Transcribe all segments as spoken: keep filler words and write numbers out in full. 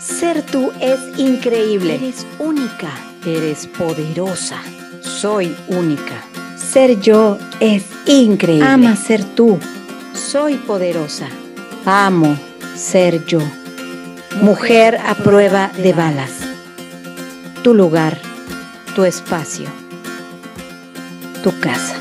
Ser tú es increíble. Eres única. Eres poderosa. Soy única. Ser yo es increíble. Ama ser tú. Soy poderosa. Amo ser yo. Mujer a prueba de balas. Tu lugar, tu espacio, tu casa.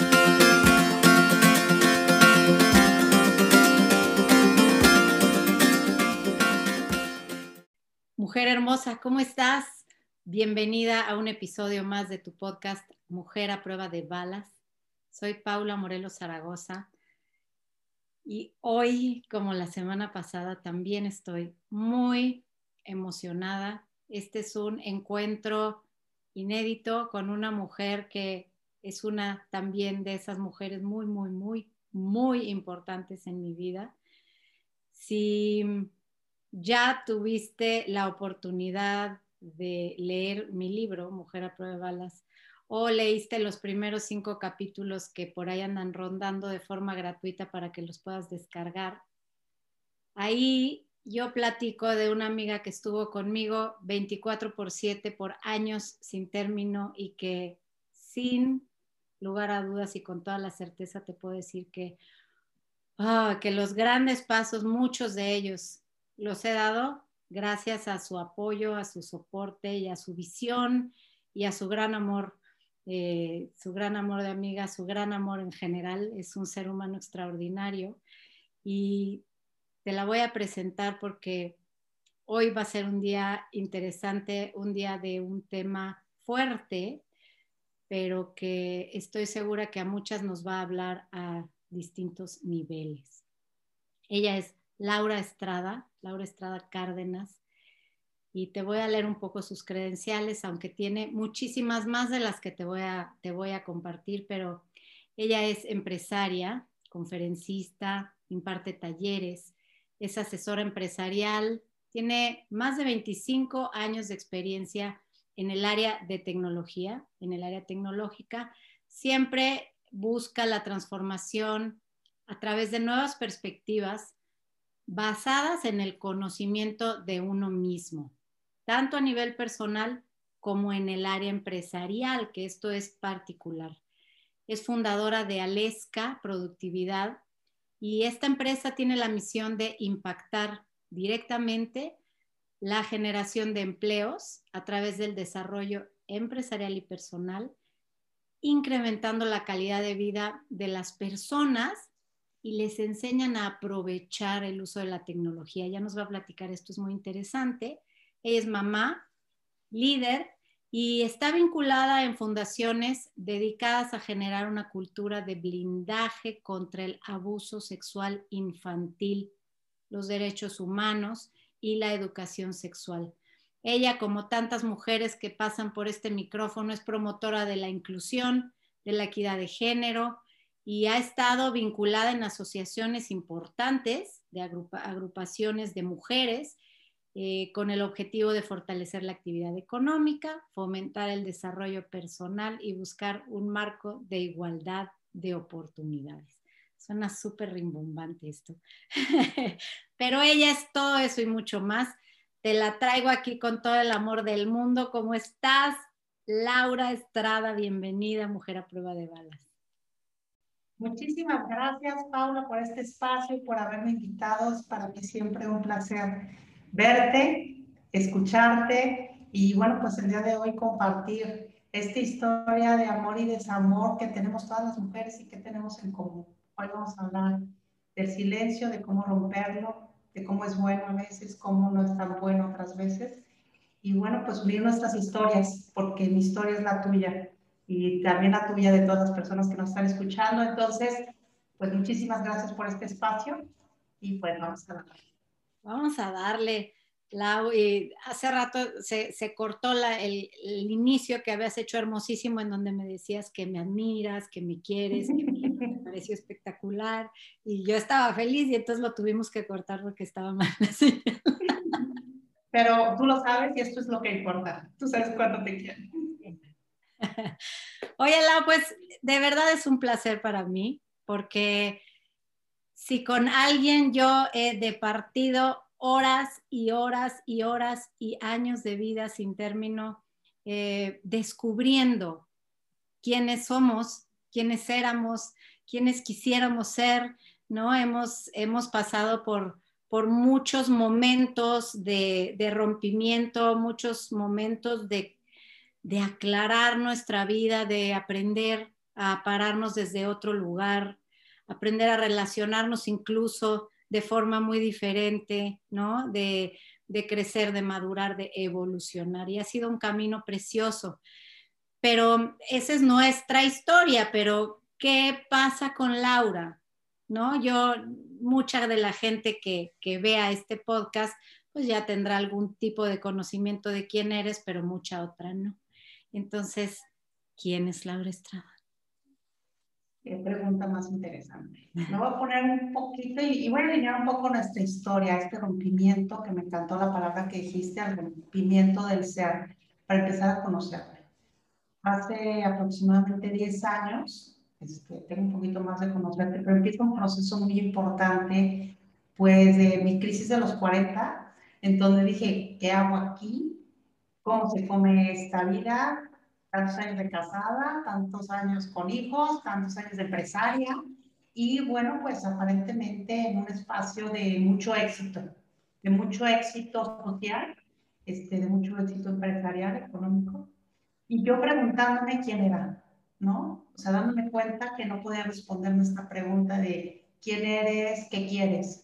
Mujer hermosa, ¿cómo estás? Bienvenida a un episodio más de tu podcast Mujer a prueba de balas. Soy Paula Morelos Zaragoza y hoy, como la semana pasada, también estoy muy emocionada. Este es un encuentro inédito con una mujer que es una también de esas mujeres muy, muy, muy, muy importantes en mi vida. Si ya tuviste la oportunidad de leer mi libro, Mujer a prueba de balas, o leíste los primeros cinco capítulos que por ahí andan rondando de forma gratuita para que los puedas descargar. Ahí yo platico de una amiga que estuvo conmigo veinticuatro por siete por años sin término y que sin lugar a dudas y con toda la certeza te puedo decir que, ah, que los grandes pasos, muchos de ellos, los he dado gracias a su apoyo, a su soporte y a su visión y a su gran amor, eh, su gran amor de amiga, su gran amor en general. Es un ser humano extraordinario y te la voy a presentar porque hoy va a ser un día interesante, un día de un tema fuerte, pero que estoy segura que a muchas nos va a hablar a distintos niveles. Ella es Laura Estrada, Laura Estrada Cárdenas, y te voy a leer un poco sus credenciales, aunque tiene muchísimas más de las que te voy a, te voy a compartir, pero ella es empresaria, conferencista, imparte talleres, es asesora empresarial, tiene más de veinticinco años de experiencia en el área de tecnología, en el área tecnológica, siempre busca la transformación a través de nuevas perspectivas basadas en el conocimiento de uno mismo, tanto a nivel personal como en el área empresarial, que esto es particular. Es fundadora de Alesca Productividad y esta empresa tiene la misión de impactar directamente la generación de empleos a través del desarrollo empresarial y personal, incrementando la calidad de vida de las personas y les enseñan a aprovechar el uso de la tecnología. Ya nos va a platicar, esto es muy interesante. Ella es mamá, líder y está vinculada en fundaciones dedicadas a generar una cultura de blindaje contra el abuso sexual infantil, los derechos humanos y la educación sexual. Ella, como tantas mujeres que pasan por este micrófono, es promotora de la inclusión, de la equidad de género y ha estado vinculada en asociaciones importantes de agrupa agrupaciones de mujeres eh, con el objetivo de fortalecer la actividad económica, fomentar el desarrollo personal y buscar un marco de igualdad de oportunidades. Suena súper rimbombante esto. Pero ella es todo eso y mucho más. Te la traigo aquí con todo el amor del mundo. ¿Cómo estás, Laura Estrada? Bienvenida, Mujer a prueba de balas. Muchísimas gracias, Paula, por este espacio y por haberme invitado. Es para mí siempre un placer verte, escucharte y, bueno, pues el día de hoy compartir esta historia de amor y desamor que tenemos todas las mujeres y que tenemos en común. Hoy vamos a hablar del silencio, de cómo romperlo, de cómo es bueno a veces, cómo no es tan bueno otras veces. Y, bueno, pues unir nuestras historias, porque mi historia es la tuya y también la tuya de todas las personas que nos están escuchando. Entonces, pues muchísimas gracias por este espacio y pues vamos a darle. Vamos a darle, Lau. Y hace rato se, se cortó la, el, el inicio que habías hecho hermosísimo en donde me decías que me admiras, que me quieres, que me pareció espectacular y yo estaba feliz y entonces lo tuvimos que cortar porque estaba mal la señal. Pero tú lo sabes y esto es lo que importa. Tú sabes cuánto te quiero. Oye, Lau, pues de verdad es un placer para mí, porque si con alguien yo he departido horas y horas y horas y años de vida sin término, eh, descubriendo quiénes somos, quiénes éramos, quiénes quisiéramos ser, ¿no? Hemos, hemos pasado por, por muchos momentos de, de rompimiento, muchos momentos de, de aclarar nuestra vida, de aprender a pararnos desde otro lugar, aprender a relacionarnos incluso de forma muy diferente, ¿no? De, de crecer, de madurar, de evolucionar. Y ha sido un camino precioso. Pero esa es nuestra historia, pero ¿qué pasa con Laura? ¿No? Yo, mucha de la gente que, que vea este podcast, pues ya tendrá algún tipo de conocimiento de quién eres, pero mucha otra no. Entonces, ¿quién es Laura Estrada? Qué pregunta más interesante. Me voy a poner un poquito y, y voy a alinear un poco nuestra historia, este rompimiento, que me encantó la palabra que dijiste, el rompimiento del ser, para empezar a conocerte. Hace aproximadamente diez años, este, tengo un poquito más de conocerte, pero empieza un proceso muy importante, pues de mi crisis de los cuarenta, entonces dije, ¿qué hago aquí? ¿Cómo se come esta vida? Tantos años de casada, tantos años con hijos, tantos años de empresaria, y bueno, pues aparentemente en un espacio de mucho éxito, de mucho éxito social, este, de mucho éxito empresarial, económico. Y yo preguntándome quién era, ¿no? O sea, dándome cuenta que no podía responderme esta pregunta de quién eres, qué quieres.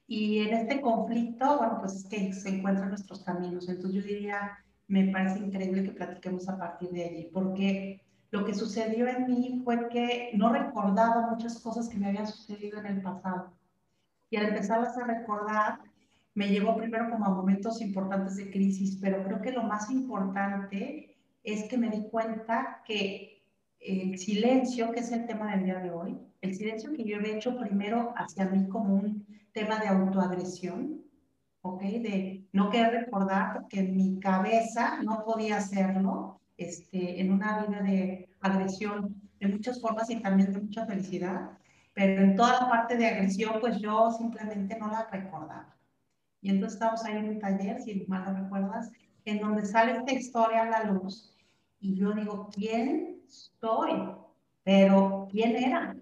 Y en este conflicto, bueno, pues es que se encuentran nuestros caminos. Entonces yo diría, me parece increíble que platiquemos a partir de allí, porque lo que sucedió en mí fue que no recordaba muchas cosas que me habían sucedido en el pasado. Y al empezarlas a recordar, me llevó primero como a momentos importantes de crisis, pero creo que lo más importante es que me di cuenta que el silencio, que es el tema del día de hoy, el silencio que yo había hecho primero hacia mí como un tema de autoagresión, ¿ok? De no querer recordar porque en mi cabeza no podía hacerlo, este, en una vida de agresión de muchas formas y también de mucha felicidad, pero en toda la parte de agresión, pues yo simplemente no la recordaba. Y entonces estamos ahí en un taller, si mal no recuerdas, en donde sale esta historia a la luz y yo digo, ¿quién soy? Pero ¿quién era?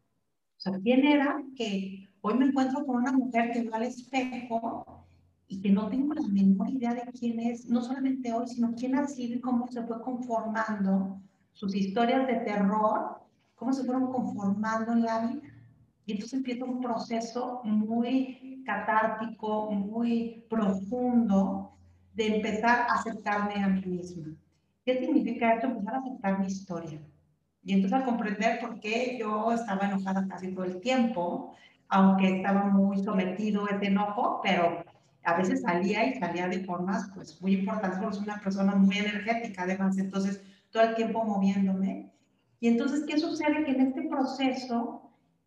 O sea, ¿quién era que hoy me encuentro con una mujer que va al espejo y que no tengo la menor idea de quién es, no solamente hoy, sino quién ha sido y cómo se fue conformando sus historias de terror, cómo se fueron conformando en la vida? Y entonces empieza un proceso muy catártico, muy profundo de empezar a aceptarme a mí misma. ¿Qué significa esto? Empezar a aceptar mi historia. Y entonces a comprender por qué yo estaba enojada casi todo el tiempo, aunque estaba muy sometido a ese enojo, pero a veces salía y salía de formas pues muy importantes, porque soy una persona muy energética además, entonces todo el tiempo moviéndome. Y entonces, ¿qué sucede? Que en este proceso,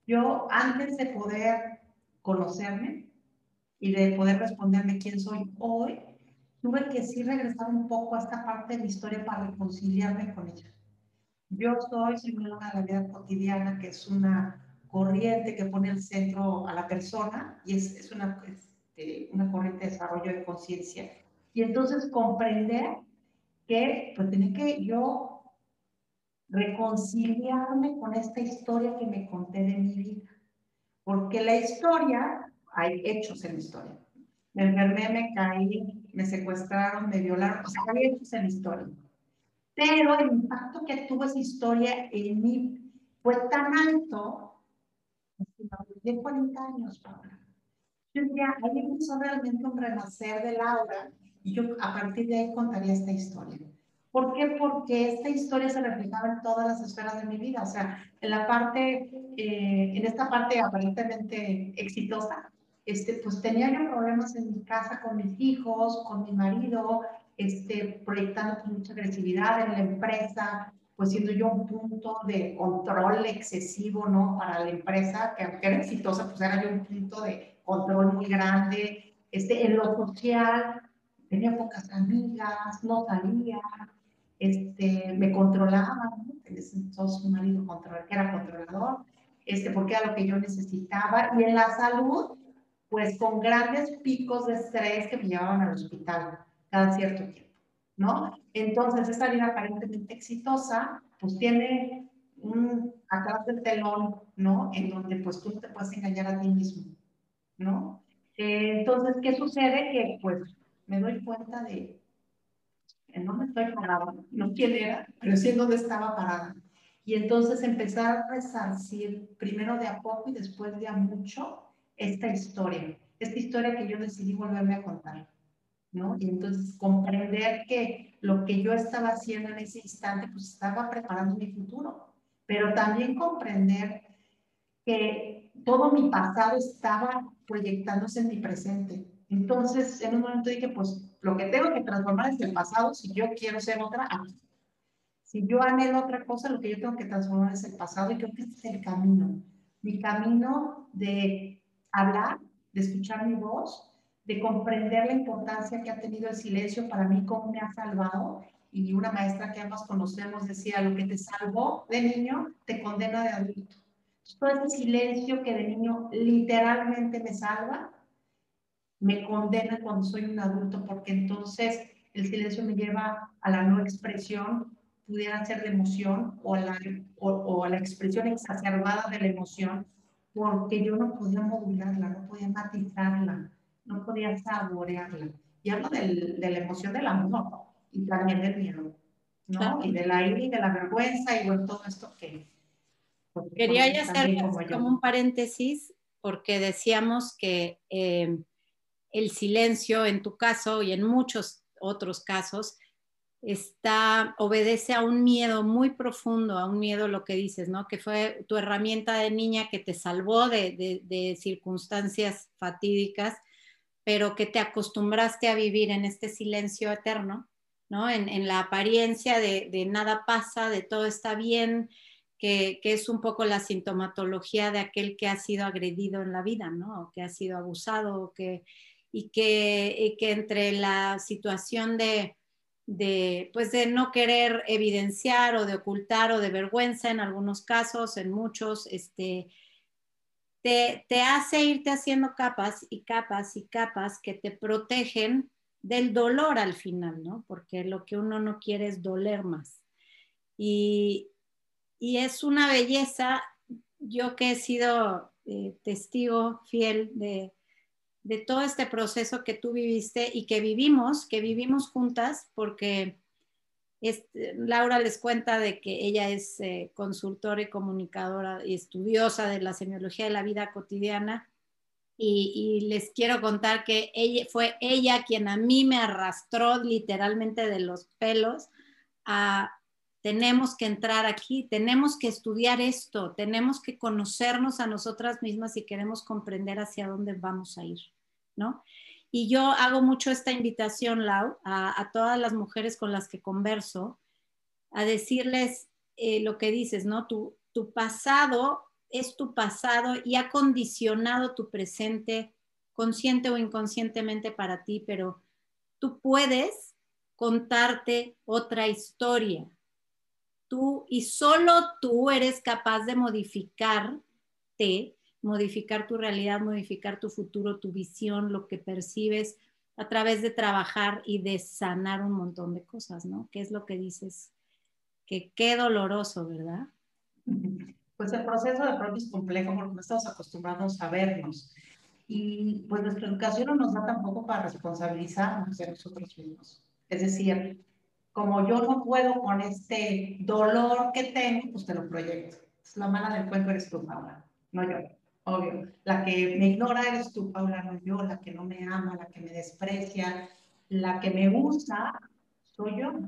yo antes de poder conocerme y de poder responderme quién soy hoy, tuve que sí regresar un poco a esta parte de mi historia para reconciliarme con ella. Yo soy psicóloga de la vida cotidiana, que es una corriente que pone al centro a la persona y es, es una, este, una corriente de desarrollo de conciencia. Y entonces comprender que pues tenía que yo reconciliarme con esta historia que me conté de mi vida. Porque la historia, hay hechos en la historia. Me enfermé, me caí, me secuestraron, me violaron, o sea, hay hechos en la historia. Pero el impacto que tuvo esa historia en mí fue tan alto, de cuarenta años, Paula. Yo diría, ahí empezó realmente un renacer de Laura, y yo a partir de ahí contaría esta historia. ¿Por qué? Porque esta historia se reflejaba en todas las esferas de mi vida, o sea, en la parte, eh, en esta parte aparentemente exitosa, este, pues tenía yo problemas en mi casa con mis hijos, con mi marido, este, proyectando con mucha agresividad en la empresa, pues siendo yo un punto de control excesivo, ¿no? Para la empresa, que aunque era exitosa, pues era yo un punto de control muy grande. Este, en lo social, tenía pocas amigas, no salía, este, me controlaba, ¿no? Entonces un marido control, que era controlador, este, porque era lo que yo necesitaba. Y en la salud, pues con grandes picos de estrés que me llevaban al hospital cada cierto tiempo, ¿no? Entonces, esta vida aparentemente exitosa, pues tiene un atrás del telón, ¿no? En donde pues tú te puedes engañar a ti mismo, ¿no? Eh, entonces, ¿qué sucede? Que pues me doy cuenta de en dónde estoy parada, no quién era, pero sí en dónde estaba parada. Y entonces empezar a resarcir, primero de a poco y después de a mucho, esta historia, esta historia que yo decidí volverme a contar, ¿no? Y entonces comprender que lo que yo estaba haciendo en ese instante, pues estaba preparando mi futuro, pero también comprender que todo mi pasado estaba proyectándose en mi presente. Entonces, en un momento dije, pues lo que tengo que transformar es el pasado si yo quiero ser otra. Si yo anhelo otra cosa, lo que yo tengo que transformar es el pasado y creo que este es el camino. Mi camino de hablar, de escuchar mi voz, de comprender la importancia que ha tenido el silencio para mí, cómo me ha salvado. Y una maestra que ambas conocemos decía, lo que te salvó de niño, te condena de adulto. Todo ese silencio que de niño literalmente me salva, me condena cuando soy un adulto, porque entonces el silencio me lleva a la no expresión, pudiera ser de emoción, o a la, o, o a la expresión exacerbada de la emoción, porque yo no podía modularla, no podía matizarla, no podía saborearla. Y hablo del, de la emoción del amor y también del miedo, ¿no? Claro. Y de la ira y de la vergüenza y bueno, todo esto que porque Quería ya conoces hacer también como yo. como un paréntesis porque decíamos que eh, el silencio en tu caso y en muchos otros casos está, obedece a un miedo muy profundo, a un miedo, lo que dices, ¿no? Que fue tu herramienta de niña que te salvó de, de, de circunstancias fatídicas, pero que te acostumbraste a vivir en este silencio eterno, ¿no? En, en la apariencia de, de, nada pasa, de todo está bien, que, que, es un poco la sintomatología de aquel que ha sido agredido en la vida, ¿no? O que ha sido abusado, o que, y, que, y que entre la situación de, de, pues de no querer evidenciar o de ocultar o de vergüenza en algunos casos, en muchos, este, te, te hace irte haciendo capas y capas y capas que te protegen del dolor al final, ¿no? Porque lo que uno no quiere es doler más. Y, y es una belleza, yo que he sido eh, testigo fiel de, de todo este proceso que tú viviste y que vivimos, que vivimos juntas, porque este, Laura les cuenta de que ella es eh, consultora y comunicadora y estudiosa de la semiología de la vida cotidiana. Y, y, les quiero contar que ella, fue ella quien a mí me arrastró literalmente de los pelos a tenemos que entrar aquí, tenemos que estudiar esto, tenemos que conocernos a nosotras mismas si queremos comprender hacia dónde vamos a ir, ¿no? Y yo hago mucho esta invitación, Lau, a, a todas las mujeres con las que converso, a decirles eh, lo que dices, ¿no? Tu, tu pasado es tu pasado y ha condicionado tu presente consciente o inconscientemente para ti, pero tú puedes contarte otra historia. Tú y solo tú eres capaz de modificarte, modificar tu realidad, modificar tu futuro, tu visión, lo que percibes a través de trabajar y de sanar un montón de cosas, ¿no? ¿Qué es lo que dices? Que qué doloroso, ¿verdad? Pues el proceso de pronto es complejo porque no estamos acostumbrados a vernos. Y pues nuestra educación no nos da tampoco para responsabilizarnos de nosotros mismos. Es decir, como yo no puedo con este dolor que tengo, pues te lo proyecto. La mala del cuento eres tú, Paula, no yo, obvio. La que me ignora eres tú, Paula, no yo. La que no me ama, la que me desprecia, la que me usa, soy yo.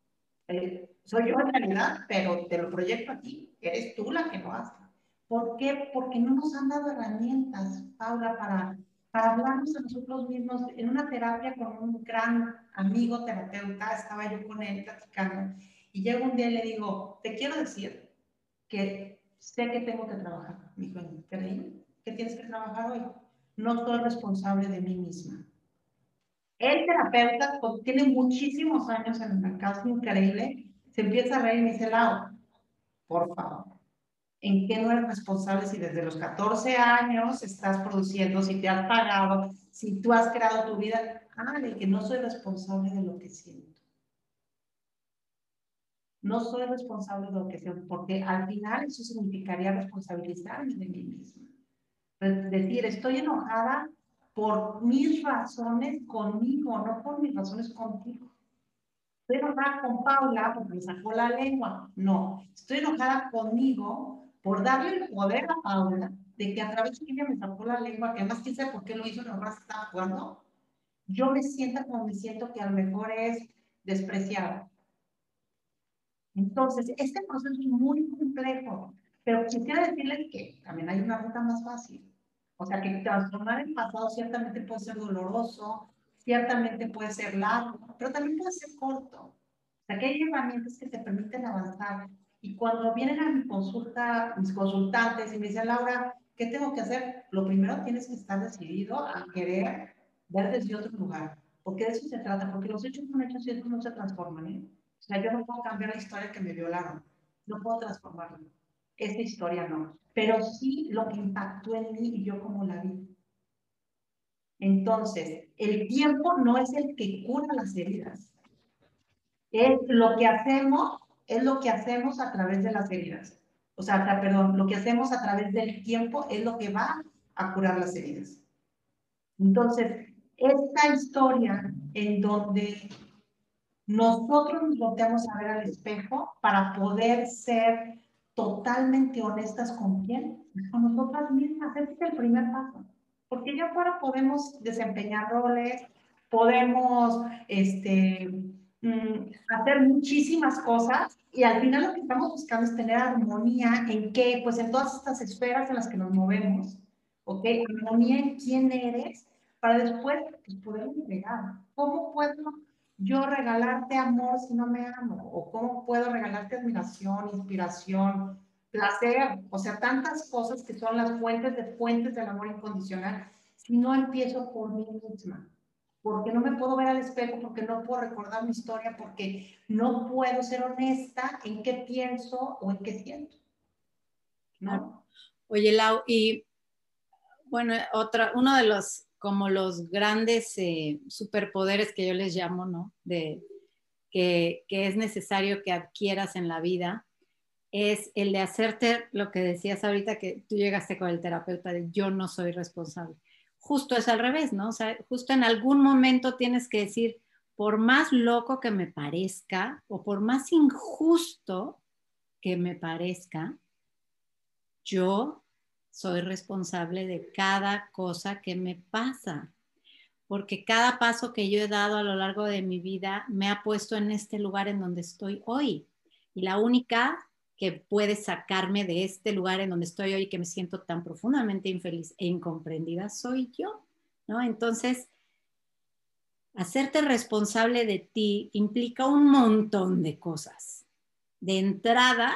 Eh, soy yo en realidad, pero te lo proyecto a ti. Eres tú la que lo hace. ¿Por qué? Porque no nos han dado herramientas, Paula, para, para hablarnos a nosotros mismos. En una terapia con un gran amigo terapeuta, estaba yo con él platicando, y llego un día y le digo, te quiero decir que sé que tengo que trabajar. Me dijo, ¿creí que tienes que trabajar hoy? No soy responsable de mí misma. El terapeuta pues, tiene muchísimos años en el mercado, es increíble. Se empieza a reír y me dice, Lau, por favor, en qué no eres responsable si desde los catorce años estás produciendo, si te has pagado, si tú has creado tu vida. Ah, de que no soy responsable de lo que siento. No soy responsable de lo que siento, porque al final eso significaría responsabilizarme de mí misma. Es decir, estoy enojada por mis razones conmigo, no por mis razones contigo. Estoy enojada con Paula porque me sacó la lengua. No, estoy enojada conmigo por darle el poder a Paula de que a través de ella me sacó la lengua, que además quién sabe por qué lo hizo, no más estaba jugando. Yo me siento como me siento, que a lo mejor es despreciada. Entonces, este proceso es muy complejo, pero quisiera decirles que también hay una ruta más fácil. O sea, que transformar el pasado ciertamente puede ser doloroso, ciertamente puede ser largo, pero también puede ser corto. O sea, que hay herramientas que te permiten avanzar. Y cuando vienen a mi consulta, mis consultantes y me dicen, Laura, ¿qué tengo que hacer? Lo primero tienes que estar decidido a querer ver desde otro lugar. Porque de eso se trata, porque los hechos son hechos y ellos no se transforman, ¿eh? O sea, yo no puedo cambiar la historia que me violaron, no puedo transformarla. Esta historia no, pero sí lo que impactó en mí y yo como la vi. Entonces, el tiempo no es el que cura las heridas. Es lo que hacemos, es lo que hacemos a través de las heridas. O sea, perdón, lo que hacemos a través del tiempo es lo que va a curar las heridas. Entonces, esta historia en donde nosotros nos volteamos a ver al espejo para poder ser totalmente honestas con quién, con nosotras mismas. Ese es el primer paso. Porque ya fuera podemos desempeñar roles, podemos este, mm, hacer muchísimas cosas y al final lo que estamos buscando es tener armonía en qué, pues en todas estas esferas en las que nos movemos, ¿ok? Armonía en quién eres para después pues, poder entregar. ¿Cómo puedo yo regalarte amor si no me amo? ¿O cómo puedo regalarte admiración, inspiración, placer? O sea, tantas cosas que son las fuentes de fuentes del amor incondicional si no empiezo por mí misma. Porque no me puedo ver al espejo, porque no puedo recordar mi historia, porque no puedo ser honesta en qué pienso o en qué siento. ¿No? Oye, Lau, y bueno, otra, uno de los, como los grandes eh, superpoderes que yo les llamo, ¿no? De, que, que es necesario que adquieras en la vida, es el de hacerte lo que decías ahorita, que tú llegaste con el terapeuta de yo no soy responsable. Justo es al revés, ¿no? O sea, justo en algún momento tienes que decir, por más loco que me parezca o por más injusto que me parezca, yo soy responsable de cada cosa que me pasa, porque cada paso que yo he dado a lo largo de mi vida me ha puesto en este lugar en donde estoy hoy. Y la única que puede sacarme de este lugar en donde estoy hoy, que me siento tan profundamente infeliz e incomprendida, soy yo, ¿no? Entonces, hacerte responsable de ti implica un montón de cosas. De entrada,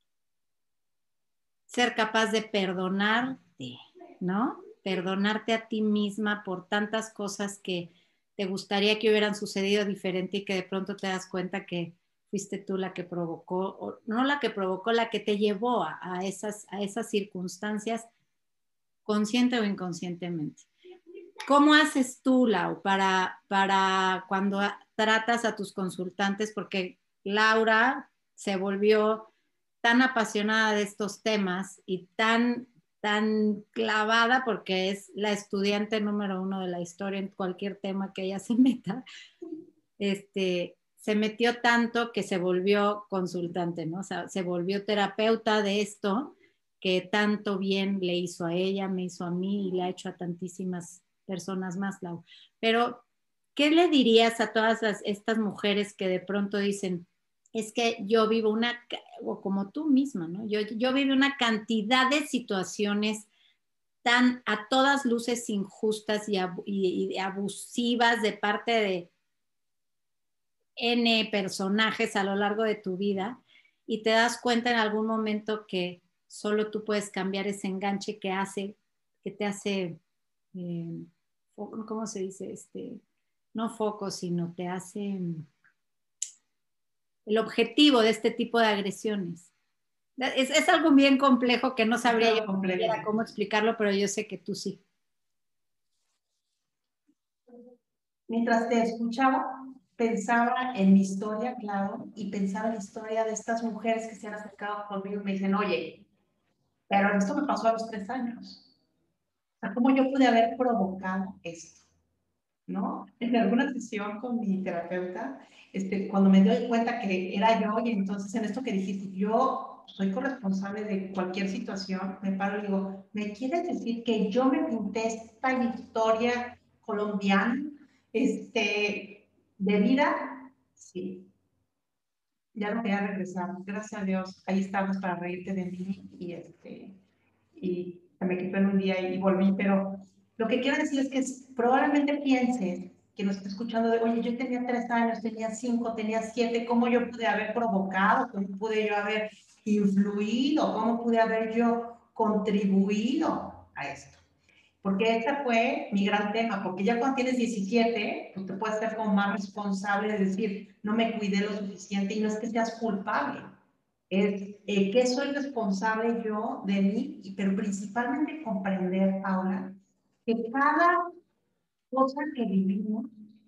ser capaz de perdonarte, ¿no? Perdonarte a ti misma por tantas cosas que te gustaría que hubieran sucedido diferente y que de pronto te das cuenta que fuiste tú la que provocó, o no la que provocó, la que te llevó a, a, esas, a esas circunstancias, consciente o inconscientemente. ¿Cómo haces tú, Lau, para, para cuando tratas a tus consultantes? Porque Laura se volvió tan apasionada de estos temas y tan, tan clavada, porque es la estudiante número uno de la historia en cualquier tema que ella se meta, este, se metió tanto que se volvió consultante, ¿no? O sea, se volvió terapeuta de esto que tanto bien le hizo a ella, me hizo a mí y le ha hecho a tantísimas personas más, Lau. Pero, ¿qué le dirías a todas las, estas mujeres que de pronto dicen, es que yo vivo una, o como tú misma, ¿no? Yo, yo vivo una cantidad de situaciones tan a todas luces injustas y, ab y, y abusivas de parte de N personajes a lo largo de tu vida y te das cuenta en algún momento que solo tú puedes cambiar ese enganche que hace, que te hace, eh, ¿cómo se dice? Este, no foco, sino te hace el objetivo de este tipo de agresiones. Es, es algo bien complejo que no sabría yo complejo. cómo explicarlo, pero yo sé que tú sí. Mientras te escuchaba, pensaba en mi historia, claro, y pensaba en la historia de estas mujeres que se han acercado conmigo y me dicen, oye, pero esto me pasó a los tres años. O sea, ¿cómo yo pude haber provocado esto? ¿No? En alguna sesión con mi terapeuta, este, cuando me doy cuenta que era yo, y entonces en esto que dijiste, yo soy corresponsable de cualquier situación, me paro y digo, ¿me quieres decir que yo me pinté esta historia colombiana este, de vida? Sí, ya no quería regresar, gracias a Dios, ahí estabas para reírte de mí y, este, y se me quitó en un día y volví, pero lo que quiero decir es que probablemente pienses que nos está escuchando de, oye, yo tenía tres años, tenía cinco, tenía siete, ¿cómo yo pude haber provocado? ¿Cómo pude yo haber influido? ¿Cómo pude haber yo contribuido a esto? Porque ese fue mi gran tema, porque ya cuando tienes diecisiete, pues te puedes ser como más responsable de decir, no me cuidé lo suficiente y no es que seas culpable, es eh, que soy responsable yo de mí, pero principalmente comprender, Paula, que cada cosa que vivimos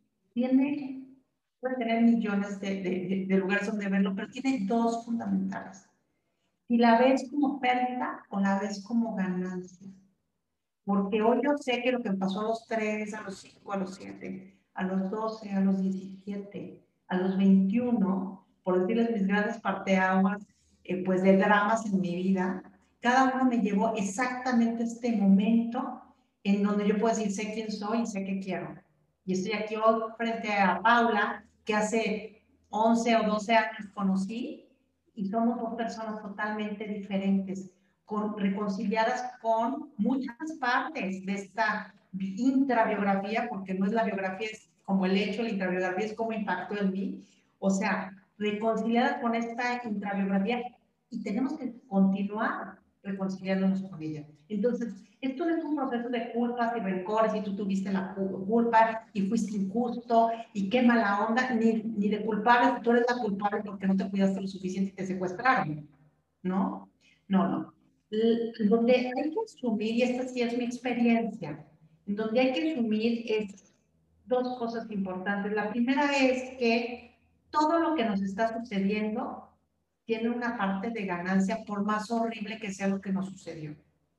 tiene, puede tener millones de, de, de lugares donde verlo, pero tiene dos fundamentales. Si la ves como pérdida o la ves como ganancia. Porque hoy yo sé que lo que pasó a los tres, a los cinco, a los siete, a los doce, a los diecisiete, a los veintiuno, por decirles mis grandes parteaguas, eh, pues de dramas en mi vida, cada uno me llevó exactamente a este momento en donde yo puedo decir, sé quién soy y sé qué quiero. Y estoy aquí hoy frente a Paula, que hace once o doce años conocí, y somos dos personas totalmente diferentes, con, reconciliadas con muchas partes de esta intrabiografía, porque no es la biografía, es como el hecho, la intrabiografía es como impactó en mí, o sea, reconciliadas con esta intrabiografía y tenemos que continuar reconciliándonos con ella. Entonces, esto no es un proceso de culpas y rencores y tú tuviste la culpa y fuiste injusto y qué mala onda, ni, ni de culpables, tú eres la culpable porque no te cuidaste lo suficiente y te secuestraron, ¿no? No, no. Donde hay que asumir, y esta sí es mi experiencia, donde hay que asumir es dos cosas importantes. La primera es que todo lo que nos está sucediendo tiene una parte de ganancia, por más horrible que sea lo que nos sucedió.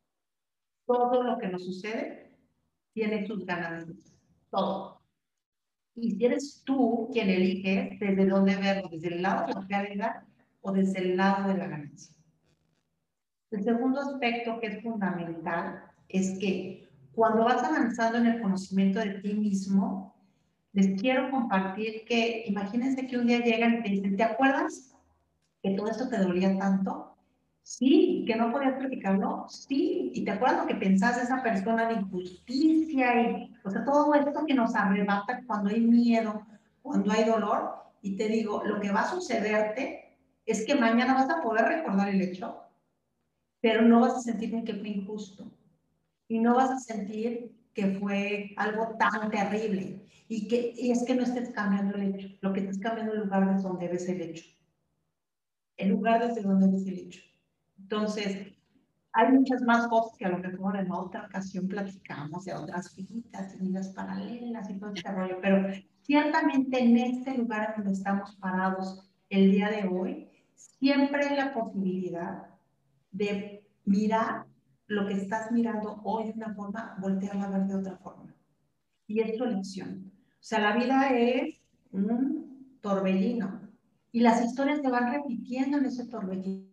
Todo lo que nos sucede tiene sus ganancias, todo. Y si eres tú quien elige desde dónde verlo, desde el lado de la realidad o desde el lado de la ganancia. El segundo aspecto que es fundamental es que cuando vas avanzando en el conocimiento de ti mismo, les quiero compartir que imagínense que un día llegan y te dicen, ¿te acuerdas que todo esto te dolía tanto? Sí, que no podías platicarlo, sí, y te acuerdas lo que pensás de esa persona de injusticia y, o sea, todo esto que nos arrebata cuando hay miedo, cuando hay dolor, y te digo, lo que va a sucederte es que mañana vas a poder recordar el hecho, pero no vas a sentir que fue injusto y no vas a sentir que fue algo tan terrible y que y es que no estés cambiando el hecho, lo que estás cambiando el lugar desde donde ves el hecho, el lugar desde donde ves el hecho. Entonces, hay muchas más cosas que a lo mejor en otra ocasión platicamos de otras vidas, vidas paralelas y todo este rollo, pero ciertamente en este lugar en donde estamos parados el día de hoy, siempre hay la posibilidad de mirar lo que estás mirando hoy de una forma, voltearla a ver de otra forma. Y es tu elección. O sea, la vida es un torbellino y las historias se van repitiendo en ese torbellino.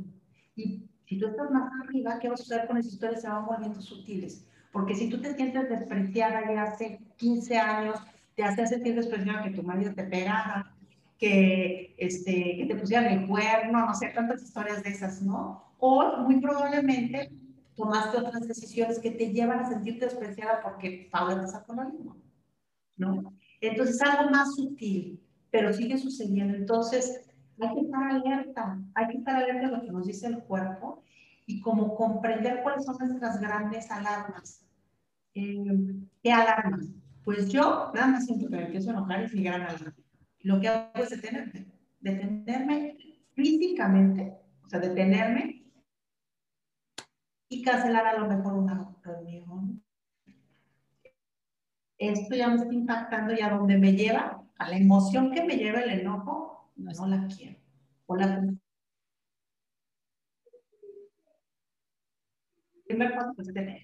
Y si tú estás más arriba, ¿qué va a suceder con esas historias? Se van volviendo sutiles. Porque si tú te sientes despreciada ya hace quince años, te hace sentir despreciada que tu marido te pegara, que, este, que te pusieran el cuerno, no sé, tantas historias de esas, ¿no? O muy probablemente tomaste otras decisiones que te llevan a sentirte despreciada porque Paula te sacó la lengua, ¿no? Entonces, algo más sutil, pero sigue sucediendo. Entonces, hay que estar alerta, hay que estar alerta de lo que nos dice el cuerpo y como comprender cuáles son nuestras grandes alarmas. Eh, ¿Qué alarmas? Pues yo, nada más siento que me empiezo a enojar, es mi gran alarma. Lo que hago es detenerme, detenerme físicamente, O sea, detenerme y cancelar a lo mejor una reunión. Esto ya me está impactando y a donde me lleva, a la emoción que me lleva el enojo, no, no la quiero. O la primer paso es tener,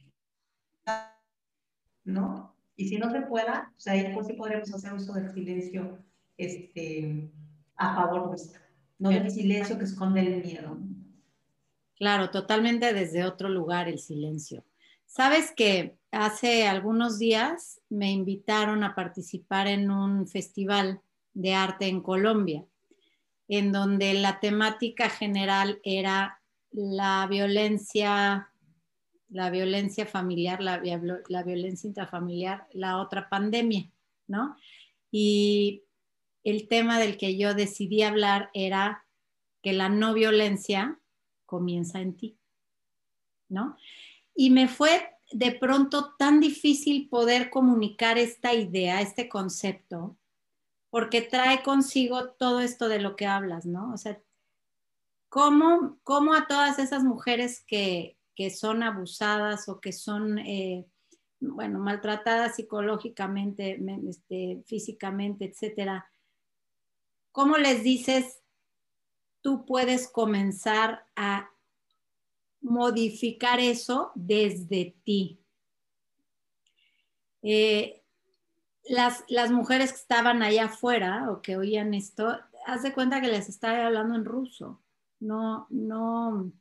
¿no? Y si no se pueda, pues ahí pues sí podríamos hacer uso del silencio este, a favor nuestro, no del silencio que esconde el miedo. Claro, totalmente desde otro lugar el silencio. Sabes que hace algunos días me invitaron a participar en un festival de arte en Colombia, en donde la temática general era la violencia, la violencia familiar, la, la violencia intrafamiliar, la otra pandemia, ¿no? Y el tema del que yo decidí hablar era que la no violencia comienza en ti, ¿no? Y me fue de pronto tan difícil poder comunicar esta idea, este concepto, porque trae consigo todo esto de lo que hablas, ¿no? O sea, ¿cómo, cómo a todas esas mujeres que, que son abusadas o que son, eh, bueno, maltratadas psicológicamente, este, físicamente, etcétera, cómo les dices, tú puedes comenzar a modificar eso desde ti? Eh, las, las mujeres que estaban allá afuera o que oían esto, haz de cuenta que les estaba hablando en ruso. No, no,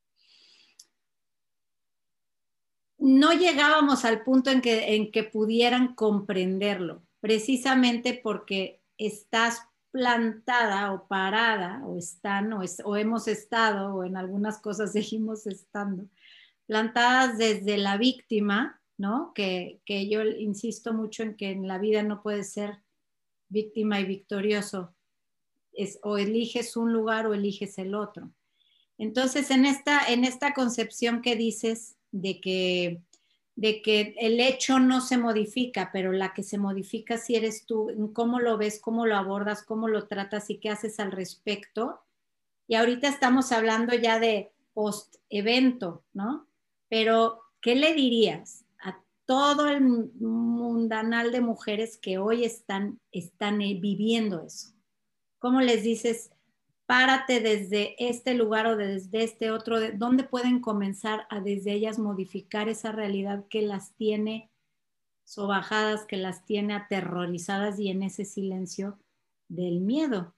no llegábamos al punto en que, en que pudieran comprenderlo, precisamente porque estás plantada o parada, o están, o, es, o hemos estado, o en algunas cosas seguimos estando, plantadas desde la víctima, ¿no? Que, que yo insisto mucho en que en la vida no puedes ser víctima y victorioso. Es, o eliges un lugar o eliges el otro. Entonces, en esta, en esta concepción que dices de que, de que el hecho no se modifica, pero la que se modifica si eres tú, cómo lo ves, cómo lo abordas, cómo lo tratas y qué haces al respecto. Y ahorita estamos hablando ya de post-evento, ¿no? Pero, ¿qué le dirías a todo el mundanal de mujeres que hoy están, están viviendo eso? ¿Cómo les dices, párate desde este lugar o desde este otro? ¿Dónde pueden comenzar a desde ellas modificar esa realidad que las tiene sobajadas, que las tiene aterrorizadas y en ese silencio del miedo?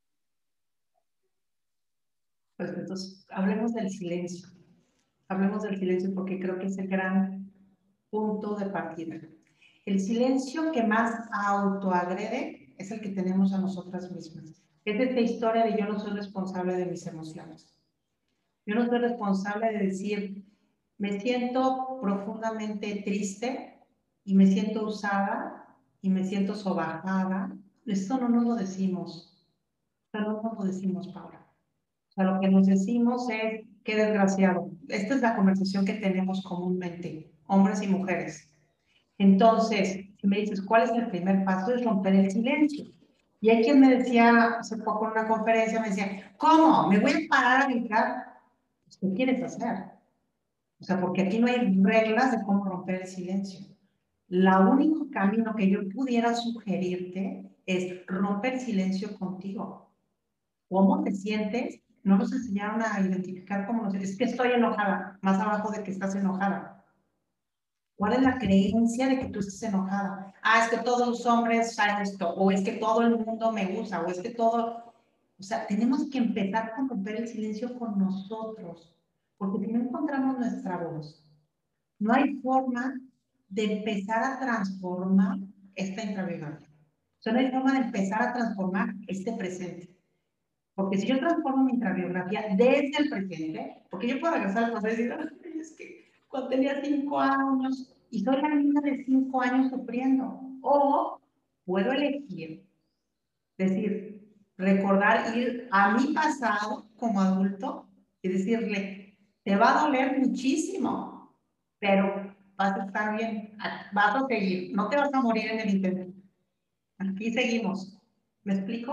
Pues entonces, hablemos del silencio. Hablemos del silencio porque creo que es el gran punto de partida. El silencio que más autoagrede es el que tenemos a nosotras mismas. Es esta historia de yo no soy responsable de mis emociones. Yo no soy responsable de decir, me siento profundamente triste y me siento usada y me siento sobajada. Esto no nos lo decimos. No nos lo decimos, Paula. O sea, lo que nos decimos es, qué desgraciado. Esta es la conversación que tenemos comúnmente, hombres y mujeres. Entonces, si me dices, ¿cuál es el primer paso? Es romper el silencio. Y hay quien me decía, hace poco en una conferencia, me decía, ¿cómo? ¿Me voy a parar a gritar? ¿Qué quieres hacer? O sea, porque aquí no hay reglas de cómo romper el silencio. El único camino que yo pudiera sugerirte es romper el silencio contigo. ¿Cómo te sientes? No nos enseñaron a identificar cómo nos sientes. Es que estoy enojada, más abajo de que estás enojada. ¿Cuál es la creencia de que tú estés enojada? Ah, es que todos los hombres saben esto, o es que todo el mundo me usa, o es que todo... O sea, tenemos que empezar con romper el silencio con nosotros, porque si no encontramos nuestra voz, no hay forma de empezar a transformar esta intrabiografía. O sea, no hay forma de empezar a transformar este presente. Porque si yo transformo mi intrabiografía desde el presente, porque yo puedo regresar al pasado y decir, ay, es que cuando tenía cinco años y soy la niña de cinco años sufriendo. O puedo elegir, decir, recordar, ir a mi pasado como adulto y decirle, te va a doler muchísimo, pero vas a estar bien, vas a seguir, no te vas a morir en el intento. Aquí seguimos. ¿Me explico?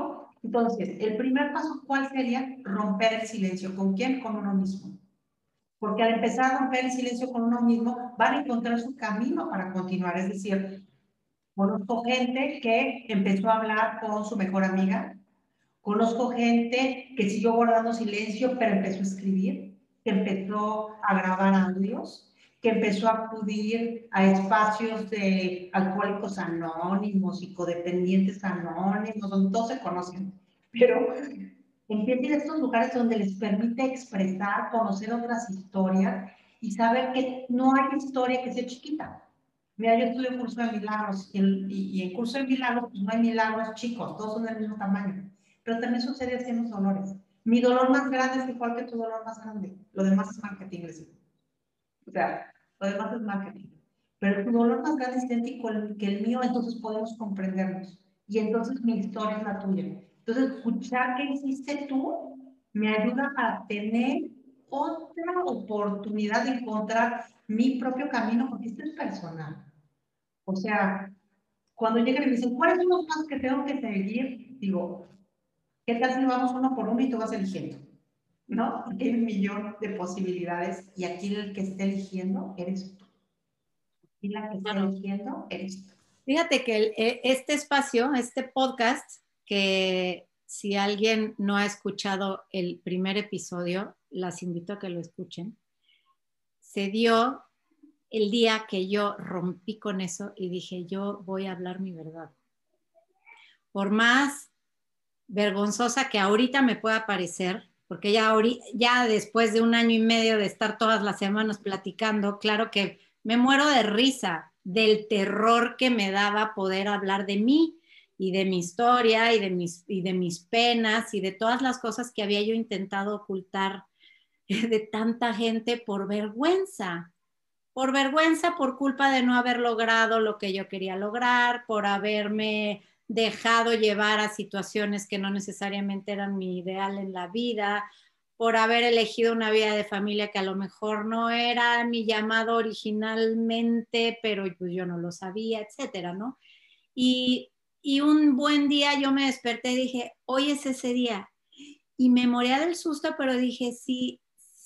Entonces, el primer paso, ¿cuál sería? Romper el silencio. ¿Con quién? Con uno mismo. Porque al empezar a romper el silencio con uno mismo, van a encontrar su camino para continuar. Es decir, conozco gente que empezó a hablar con su mejor amiga. Conozco gente que siguió guardando silencio, pero empezó a escribir, que empezó a grabar audios, que empezó a acudir a espacios de alcohólicos anónimos y codependientes anónimos, donde todos se conocen. Pero empiecen estos lugares donde les permite expresar, conocer otras historias y saber que no hay historia que sea chiquita. Mira, yo estudio curso de milagros y, el, y, y en curso de milagros pues no hay milagros chicos, todos son del mismo tamaño. Pero también sucede así en los dolores. Mi dolor más grande es igual que tu dolor más grande. Lo demás es marketing, les digo. O sea, lo demás es marketing. Pero tu dolor más grande es idéntico que el mío, entonces podemos comprendernos. Y entonces mi historia es la tuya. Entonces, escuchar qué hiciste tú me ayuda a tener otra oportunidad de encontrar mi propio camino, porque esto es personal. O sea, cuando llegan y me dicen, ¿cuáles son los pasos que tengo que seguir? Digo, ¿qué tal si vamos uno por uno y tú vas eligiendo? ¿No? Porque hay un millón de posibilidades y aquí el que esté eligiendo eres tú. Y la que esté Claro. eligiendo eres tú. Fíjate que el, este espacio, este podcast, que si alguien no ha escuchado el primer episodio, las invito a que lo escuchen, se dio el día que yo rompí con eso y dije, yo voy a hablar mi verdad. Por más vergonzosa que ahorita me pueda parecer, porque ya, ahorita, ya después de un año y medio de estar todas las semanas platicando, claro que me muero de risa del terror que me daba poder hablar de mí y de mi historia y de mis, y de mis penas y de todas las cosas que había yo intentado ocultar de tanta gente por vergüenza. Por vergüenza, por culpa de no haber logrado lo que yo quería lograr, por haberme dejado llevar a situaciones que no necesariamente eran mi ideal en la vida, por haber elegido una vida de familia que a lo mejor no era mi llamado originalmente, pero pues yo no lo sabía, etcétera, ¿no? Y, y un buen día yo me desperté y dije, hoy es ese día. Y me moría del susto, pero dije, sí,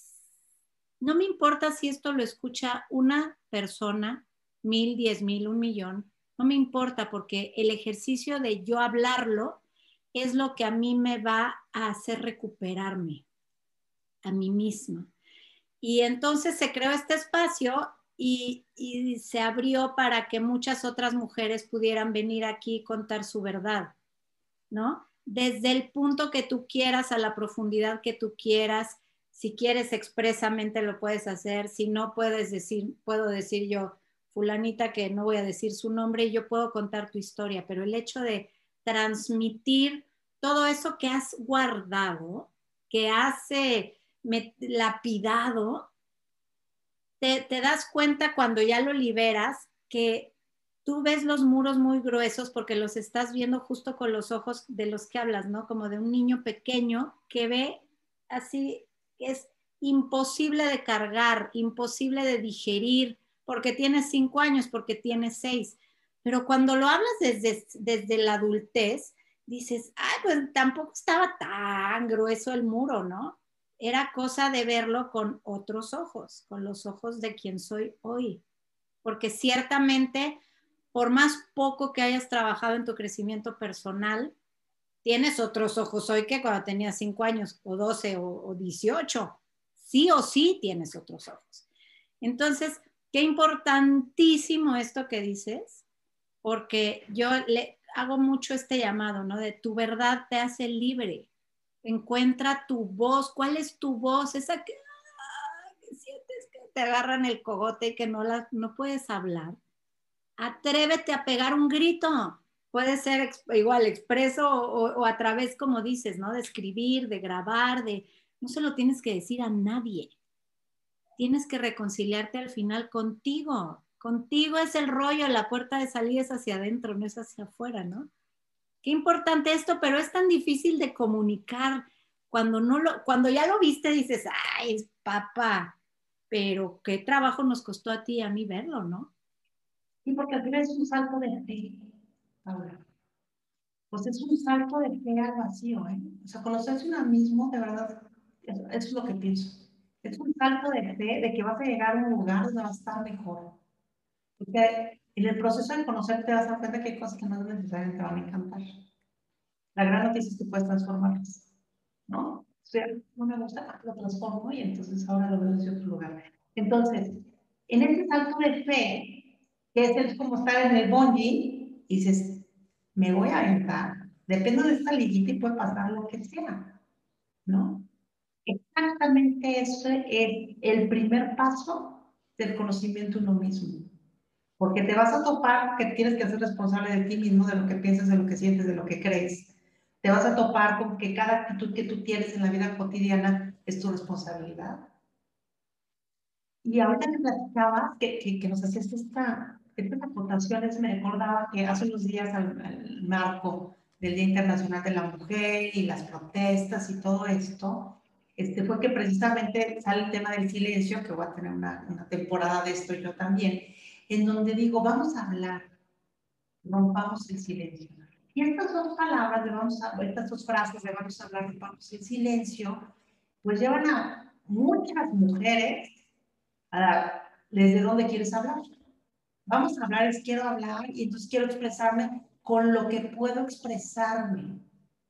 no me importa si esto lo escucha una persona, mil, diez mil, un millón, no me importa porque el ejercicio de yo hablarlo es lo que a mí me va a hacer recuperarme a mí misma. Y entonces se creó este espacio y, y se abrió para que muchas otras mujeres pudieran venir aquí y contar su verdad, ¿no? Desde el punto que tú quieras, a la profundidad que tú quieras. Si quieres expresamente lo puedes hacer, si no puedes decir, puedo decir yo, fulanita, que no voy a decir su nombre, y yo puedo contar tu historia, pero el hecho de transmitir todo eso que has guardado, que has eh, lapidado, te, te das cuenta cuando ya lo liberas que tú ves los muros muy gruesos porque los estás viendo justo con los ojos de los que hablas, ¿no? Como de un niño pequeño que ve así, es imposible de cargar, imposible de digerir, porque tienes cinco años, porque tienes seis. Pero cuando lo hablas desde, desde la adultez, dices, ay, pues tampoco estaba tan grueso el muro, ¿no? Era cosa de verlo con otros ojos, con los ojos de quien soy hoy. Porque ciertamente, por más poco que hayas trabajado en tu crecimiento personal, tienes otros ojos hoy que cuando tenías cinco años, o doce, o, o dieciocho. Sí o sí tienes otros ojos. Entonces, qué importantísimo esto que dices, porque yo le hago mucho este llamado, ¿no? De tu verdad te hace libre. Encuentra tu voz. ¿Cuál es tu voz? Esa que, ah, que sientes que te agarran el cogote y que no, la, no puedes hablar. Atrévete a pegar un grito. Puede ser ex, igual expreso o, o a través, como dices, ¿no? De escribir, de grabar, de... No se lo tienes que decir a nadie. Tienes que reconciliarte al final contigo. Contigo es el rollo, la puerta de salida es hacia adentro, no es hacia afuera, ¿no? Qué importante esto, pero es tan difícil de comunicar. Cuando, no lo, cuando ya lo viste, dices, ay, papá, pero qué trabajo nos costó a ti y a mí verlo, ¿no? Sí, porque al final es un salto de fe, Paula. pues es un salto de fe al vacío, ¿eh? O sea, conocerse uno mismo, de verdad, eso, eso es lo que pienso. Es un salto de fe de que vas a llegar a un lugar donde vas a estar mejor. Porque en el proceso de conocerte te vas a dar cuenta que hay cosas que no necesariamente te van a encantar. La gran noticia es que puedes transformarlas, ¿no? O sea, no me gusta, lo transformo y entonces ahora lo veo desde otro lugar. Entonces, en ese salto de fe, que es el, como estar en el bungee, dices, me voy a aventar, dependo de esta liguita y puede pasar lo que sea, ¿no? Exactamente eso es el primer paso del conocimiento uno mismo. Porque te vas a topar que tienes que ser responsable de ti mismo, de lo que piensas, de lo que sientes, de lo que crees. Te vas a topar con que cada actitud que tú tienes en la vida cotidiana es tu responsabilidad. Y ahorita que platicabas, que, que, que nos hacías esta, estas aportaciones, me recordaba que hace unos días al, al marco del Día Internacional de la Mujer y las protestas y todo esto, este, fue que precisamente sale el tema del silencio, que voy a tener una, una temporada de esto yo también, en donde digo, vamos a hablar, rompamos el silencio. Y estas dos palabras, de vamos a, estas dos frases de vamos a hablar, rompamos el silencio, pues llevan a muchas mujeres a, desde dónde quieres hablar. Vamos a hablar, es quiero hablar y entonces quiero expresarme con lo que puedo expresarme.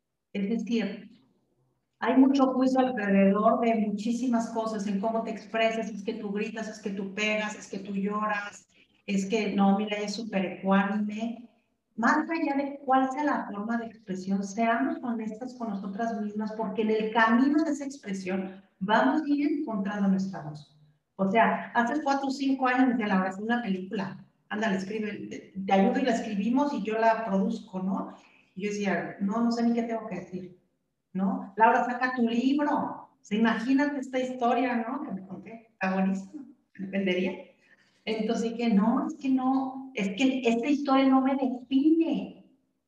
Es decir, hay mucho juicio alrededor de muchísimas cosas, en cómo te expresas, es que tú gritas, es que tú pegas, es que tú lloras, es que no, mira, ella es súper ecuánime. Más allá de cuál sea la forma de expresión, seamos honestas con nosotras mismas, porque en el camino de esa expresión vamos a ir encontrando nuestra voz. O sea, hace cuatro o cinco años me decía, Laura, es una película, ándale, escribe, te, te ayudo y la escribimos y yo la produzco, ¿no? Y yo decía, no, no sé ni qué tengo que decir. ¿No? Laura, saca tu libro. Se imagínate esta historia, ¿no? Que me conté. Está buenísimo. Me vendería. Entonces dije, no, es que no, es que esta historia no me define.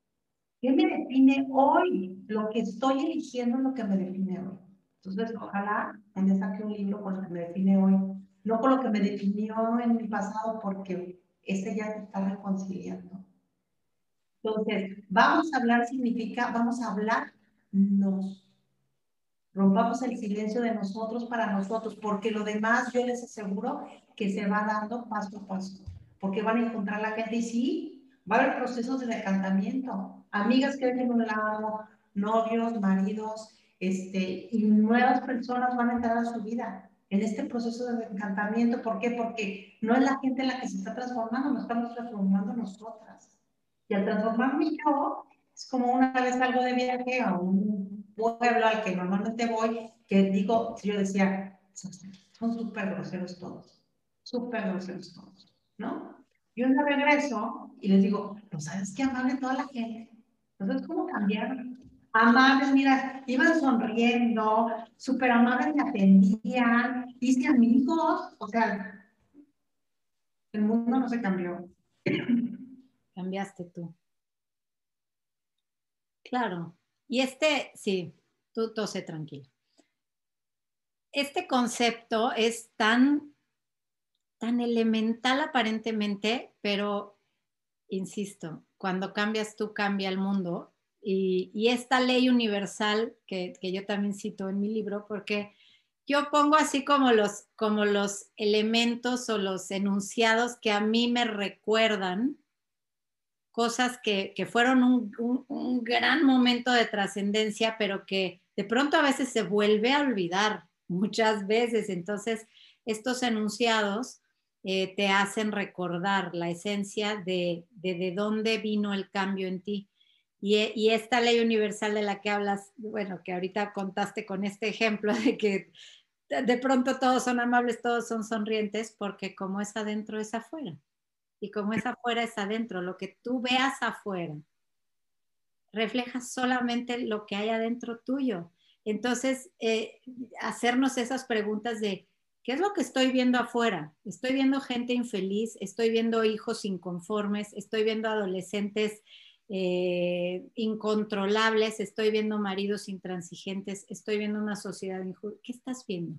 ¿Qué me define hoy? Lo que estoy eligiendo es lo que me define hoy. Entonces, ojalá un día saque un libro con lo que me define hoy, no con lo que me definió en mi pasado, porque ese ya se está reconciliando. Entonces, vamos a hablar significa, vamos a hablarnos. Rompamos el silencio de nosotros para nosotros, porque lo demás yo les aseguro que se va dando paso a paso, porque van a encontrar la gente y sí, va a haber procesos de decantamiento, amigas que dejen un lado, novios, maridos, este, y nuevas personas van a entrar a su vida en este proceso de encantamiento. ¿Por qué? Porque no es la gente la que se está transformando, nos estamos transformando nosotras. Y al transformarme yo, es como una vez salgo de viaje a un pueblo al que normalmente voy, que digo, yo decía, son súper groseros todos, súper groseros todos, ¿no? Y un día regreso y les digo, ¿no sabes qué amable toda la gente? Entonces, ¿cómo cambiaron? Amables, mira, iban sonriendo, súper amables me atendían, hice amigos, o sea, el mundo no se cambió. Cambiaste tú. Claro. Y este, sí, tú tose tranquilo. Este concepto es tan, tan elemental aparentemente, pero, insisto, cuando cambias tú, cambia el mundo. Y, y esta ley universal que, que yo también cito en mi libro, porque yo pongo así como los, como los elementos o los enunciados que a mí me recuerdan cosas que, que fueron un, un, un, gran momento de trascendencia, pero que de pronto a veces se vuelve a olvidar, muchas veces. Entonces, estos enunciados eh, te hacen recordar la esencia de, de, de dónde vino el cambio en ti. Y, y esta ley universal de la que hablas, bueno, que ahorita contaste con este ejemplo de que de pronto todos son amables, todos son sonrientes, porque como es adentro, es afuera. Y como es afuera, es adentro. Lo que tú veas afuera refleja solamente lo que hay adentro tuyo. Entonces, eh, hacernos esas preguntas de, ¿qué es lo que estoy viendo afuera? ¿Estoy viendo gente infeliz? ¿Estoy viendo hijos inconformes? ¿Estoy viendo adolescentes eh, incontrolables? ¿Estoy viendo maridos intransigentes? ¿Estoy viendo una sociedad injusta? ¿Qué estás viendo?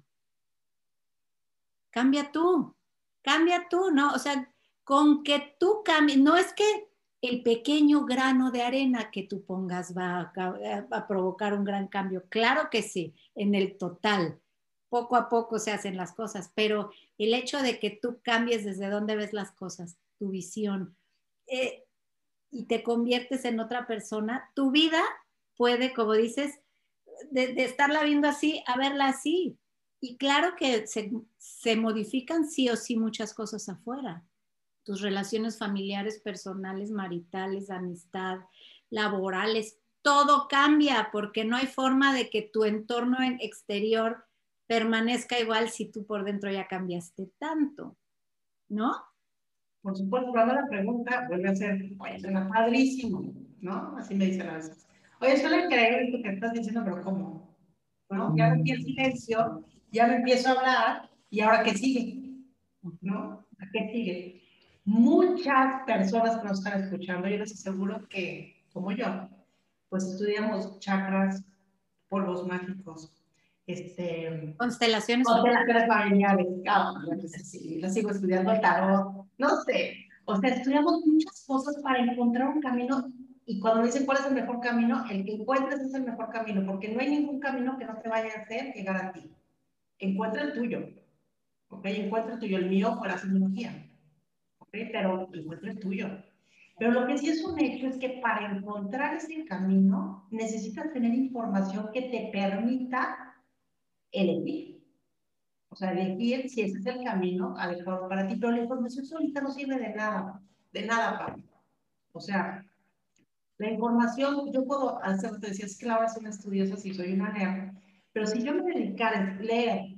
Cambia tú, cambia tú, ¿no? O sea, con que tú cambies, no es que el pequeño grano de arena que tú pongas va a, a provocar un gran cambio. Claro que sí, en el total. Poco a poco se hacen las cosas, pero el hecho de que tú cambies desde dónde ves las cosas, tu visión, eh, y te conviertes en otra persona, tu vida puede, como dices, de, de estarla viendo así a verla así. Y claro que se, se modifican sí o sí muchas cosas afuera. Tus relaciones familiares, personales, maritales, amistad, laborales, todo cambia porque no hay forma de que tu entorno exterior permanezca igual si tú por dentro ya cambiaste tanto, ¿no? Por supuesto, cuando la pregunta vuelve a ser, oye, suena padrísimo, ¿no? Así me dicen a veces. Oye, suena increíble esto que estás diciendo, pero ¿cómo? ¿No? Ya rompí el silencio, ya me empiezo a hablar, ¿y ahora qué sigue? ¿No? ¿A qué sigue? Muchas personas que nos están escuchando, yo les aseguro que, como yo, pues estudiamos chakras, polvos mágicos, este, Constelaciones. constelaciones familiares, ah, pues sí, lo sigo estudiando el tarot, no sé, o sea, estudiamos muchas cosas para encontrar un camino y cuando me dicen cuál es el mejor camino, el que encuentres es el mejor camino, porque no hay ningún camino que no te vaya a hacer llegar a ti. Encuentra el tuyo, ¿ok? Encuentra el tuyo, el mío fue la psicología, ¿ok? Pero encuentra el tuyo. Pero lo que sí es un hecho es que para encontrar ese camino necesitas tener información que te permita elegir. O sea, elegir si ese es el camino adecuado para ti, pero la información solita no sirve de nada, de nada, Pablo. O sea, la información, yo puedo hacer, te decía, es que Laura es una estudiosa, si soy una nerd, pero si yo me dedicara a leer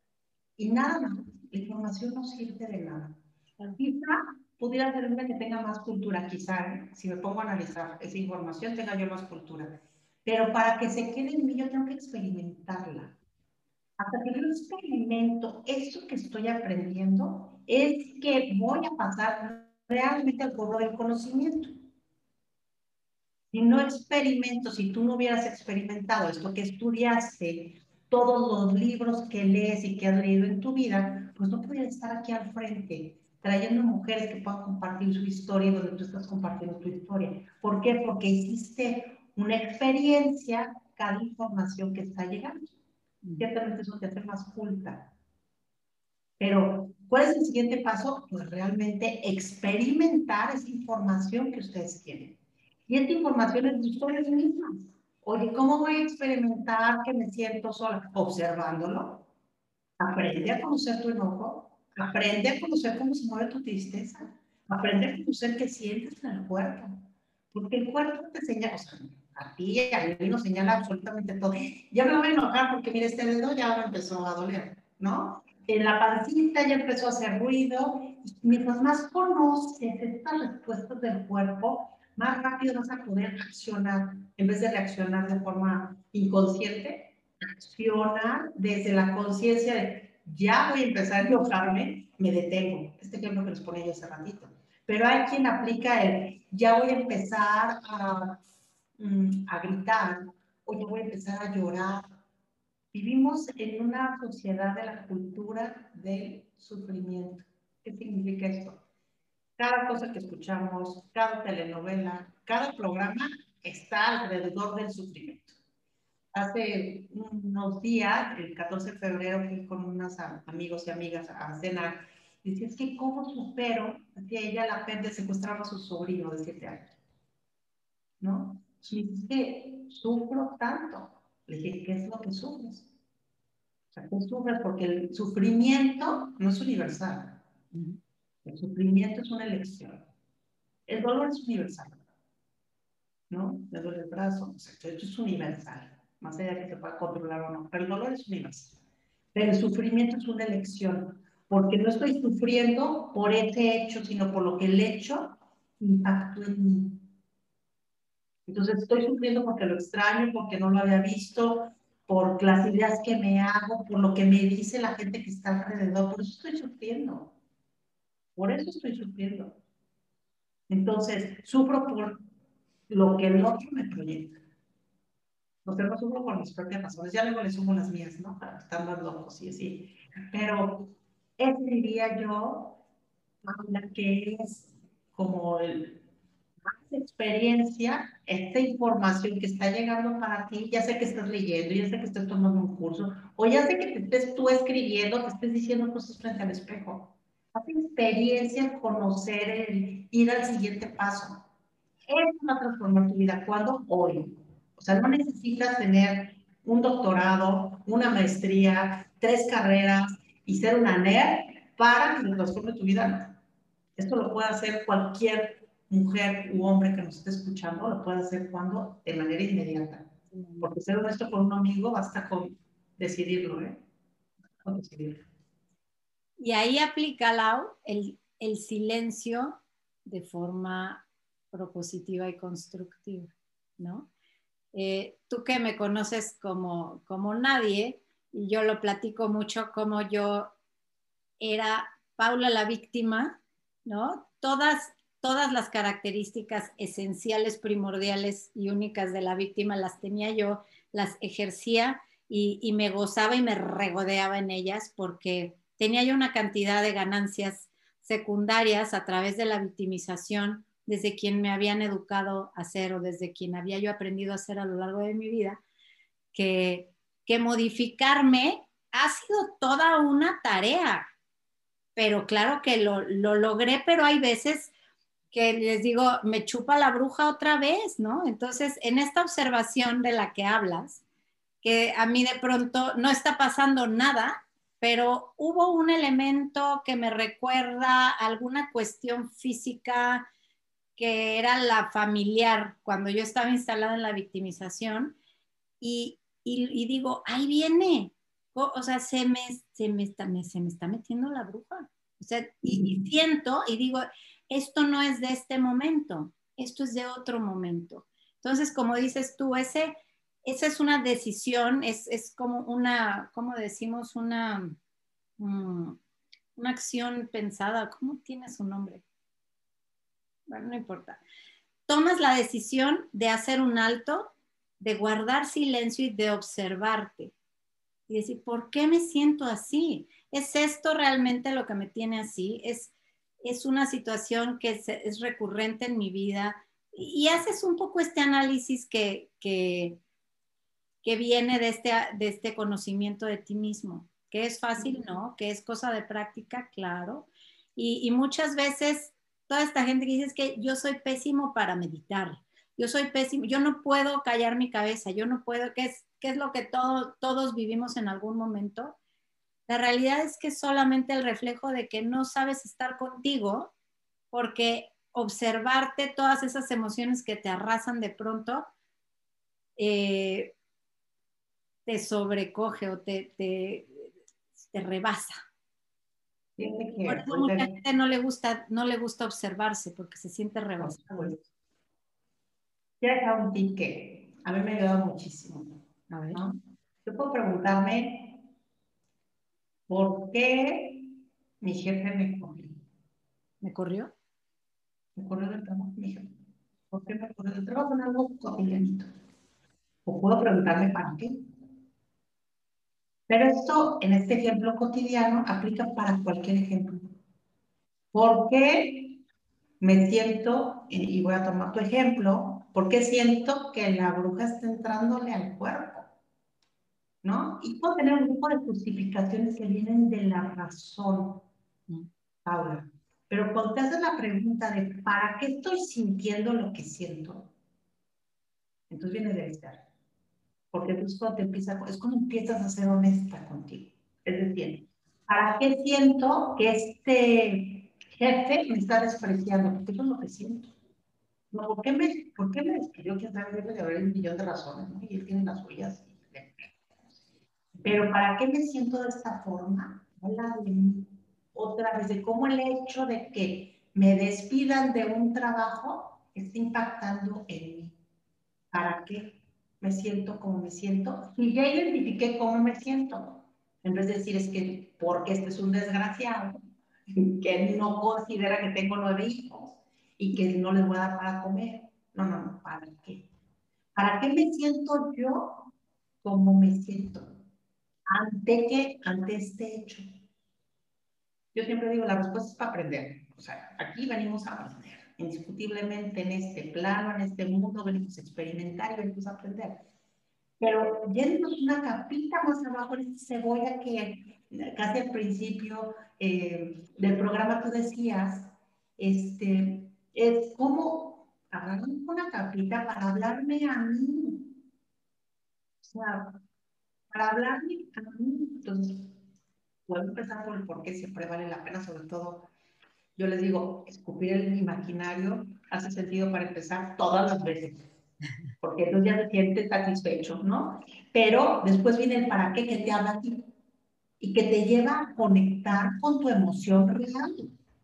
y nada más, la información no sirve de nada. Quizá pudiera ser una que tenga más cultura, quizá, ¿eh? Si me pongo a analizar esa información, tenga yo más cultura. Pero para que se quede en mí, yo tengo que experimentarla. Hasta que yo experimento esto que estoy aprendiendo, es que voy a pasar realmente al cobro del conocimiento. Si no experimento, si tú no hubieras experimentado esto que estudiaste, todos los libros que lees y que has leído en tu vida, pues no podría estar aquí al frente, trayendo mujeres que puedan compartir su historia donde tú estás compartiendo tu historia. ¿Por qué? Porque hiciste una experiencia cada información que está llegando. Ciertamente eso te hace más culta. Pero, ¿cuál es el siguiente paso? Pues realmente experimentar esa información que ustedes tienen. Y esta información es de ustedes mismas. Oye, ¿cómo voy a experimentar que me siento sola? Observándolo. Aprende a conocer tu enojo. Aprende a conocer cómo se mueve tu tristeza. Aprende a conocer qué sientes en el cuerpo. Porque el cuerpo te señala, o sea, a ti y a mí nos señala absolutamente todo. Ya me voy a enojar porque mira, este dedo ya me empezó a doler, ¿no? En la pancita ya empezó a hacer ruido. Y mientras más conoces estas respuestas del cuerpo, más rápido vas a poder accionar. En vez de reaccionar de forma inconsciente, accionar desde la conciencia de ya voy a empezar a enojarme, me detengo. Este ejemplo que les ponía yo hace ratito. Pero hay quien aplica el ya voy a empezar a, mm, a gritar o ya voy a empezar a llorar. Vivimos en una sociedad de la cultura del sufrimiento. ¿Qué significa esto? Cada cosa que escuchamos, cada telenovela, cada programa está alrededor del sufrimiento. Hace unos días, el catorce de febrero, fui con unos amigos y amigas a cenar. Y decía, es que cómo supero, decía ella, la pérdida de secuestrar a su sobrino de siete años. ¿No? Y es que sufro tanto. Le dije, ¿qué es lo que sufres? O sea, ¿qué sufres? Porque el sufrimiento no es universal. El sufrimiento es una elección. El dolor es universal. ¿No? Me duele el brazo. O sea, esto es universal. Más allá de que se pueda controlar o no. Pero el dolor es universal. Pero el sufrimiento es una elección. Porque no estoy sufriendo por ese hecho, sino por lo que el hecho impactó en mí. Entonces estoy sufriendo porque lo extraño, porque no lo había visto, por las ideas que me hago, por lo que me dice la gente que está alrededor. Por eso estoy sufriendo. Por eso estoy sufriendo. Entonces, sufro por lo que el otro me proyecta. O sea, no sufro por mis propias razones. Ya luego le sumo las mías, ¿no? Para estar más locos y así. Pero ese diría yo, que es como el esta experiencia, esta información que está llegando para ti, ya sé que estás leyendo, ya sé que estás tomando un curso, o ya sé que te estés tú escribiendo, te estés diciendo cosas frente al espejo. Haz experiencia, conocer, el, ir al siguiente paso. Eso va a transformar tu vida. ¿Cuándo? Hoy. O sea, no necesitas tener un doctorado, una maestría, tres carreras y ser una nerd para que transforme tu vida. Esto lo puede hacer cualquier mujer u hombre que nos esté escuchando, lo puede hacer cuando de manera inmediata. Porque ser honesto con un amigo basta con decidirlo, ¿eh? Con decidirlo. Y ahí aplica, Lau, el, el silencio de forma propositiva y constructiva, ¿no? Eh, tú que me conoces como, como nadie, y yo lo platico mucho como yo era Paula la víctima, ¿no? Todas, todas las características esenciales, primordiales y únicas de la víctima las tenía yo, las ejercía y, y me gozaba y me regodeaba en ellas porque tenía yo una cantidad de ganancias secundarias a través de la victimización desde quien me habían educado a hacer o desde quien había yo aprendido a hacer a lo largo de mi vida, que, que modificarme ha sido toda una tarea, pero claro que lo, lo logré, pero hay veces que les digo, me chupa la bruja otra vez, ¿no? Entonces, en esta observación de la que hablas, que a mí de pronto no está pasando nada, pero hubo un elemento que me recuerda alguna cuestión física que era la familiar, cuando yo estaba instalada en la victimización, y, y, y digo, ahí viene, o, o sea, se me, se, me está, me, se me está metiendo la bruja. O sea, y, y siento y digo, esto no es de este momento, esto es de otro momento. Entonces, como dices tú, ese, esa es una decisión, es, es como una, ¿cómo decimos? Una, um, una acción pensada, ¿cómo tiene su nombre? Bueno, no importa. Tomas la decisión de hacer un alto, de guardar silencio y de observarte. Y decir, ¿por qué me siento así? ¿Es esto realmente lo que me tiene así? ¿Es, es una situación que es, es recurrente en mi vida? Y, y haces un poco este análisis que, que, que viene de este, de este conocimiento de ti mismo. Que es fácil, ¿no? Que es cosa de práctica, claro. Y, y muchas veces toda esta gente que dice es que yo soy pésimo para meditar, yo soy pésimo, yo no puedo callar mi cabeza, yo no puedo, ¿qué es, qué es lo que todo, todos vivimos en algún momento? La realidad es que es solamente el reflejo de que no sabes estar contigo, porque observarte todas esas emociones que te arrasan de pronto, eh, te sobrecoge o te, te, te rebasa. Por eso mucha gente no le gusta, no le gusta observarse porque se siente rebasado. Quiero dejar un tip que a mí me ha ayudado muchísimo. A ver. ¿No? Yo puedo preguntarme por qué mi jefe me corrió. ¿Me corrió? Me corrió del trabajo, mi jefe. ¿Por qué me corrió del trabajo? En algo cotidianito. O puedo preguntarme para qué. Pero esto, en este ejemplo cotidiano, aplica para cualquier ejemplo. ¿Por qué me siento, y voy a tomar tu ejemplo, por qué siento que la bruja está entrándole al cuerpo? ¿No? Y puedo tener un grupo de justificaciones que vienen de la razón, Paula. Pero cuando te haces la pregunta de ¿para qué estoy sintiendo lo que siento? Entonces viene del ser. Porque entonces cuando te empieza, es cuando empiezas a ser honesta contigo. Es decir, ¿para qué siento que este jefe me está despreciando? Porque eso es lo que siento. No, ¿por qué me, por qué me despidió? Quién sabe, debe de haber un millón de razones, ¿no? Y él tiene las suyas. Pero ¿para qué me siento de esta forma? Habla de mí. Otra vez, de cómo el hecho de que me despidan de un trabajo está impactando en mí. ¿Para qué me siento como me siento? Y ya identifiqué cómo me siento. En vez de decir es que porque este es un desgraciado, que no considera que tengo nueve hijos y que no les voy a dar para comer. No, no, no, ¿para qué? ¿Para qué me siento yo como me siento? ¿Ante qué? Ante este hecho. Yo siempre digo, la respuesta es para aprender. O sea, aquí venimos a aprender. indiscutiblemente en este plano, en este mundo, venimos a experimentar y venimos a aprender. Pero yéndonos una capita más abajo en esta cebolla que casi al principio eh, del programa tú decías, este, es como agarrar una capita para hablarme a mí. O sea, para hablarme a mí. Entonces, puedo empezar por el por qué siempre vale la pena, sobre todo, yo les digo, escupir el imaginario hace sentido para empezar todas las veces, porque entonces ya te sientes satisfecho, ¿no? Pero después viene el para qué que te habla a ti y que te lleva a conectar con tu emoción real.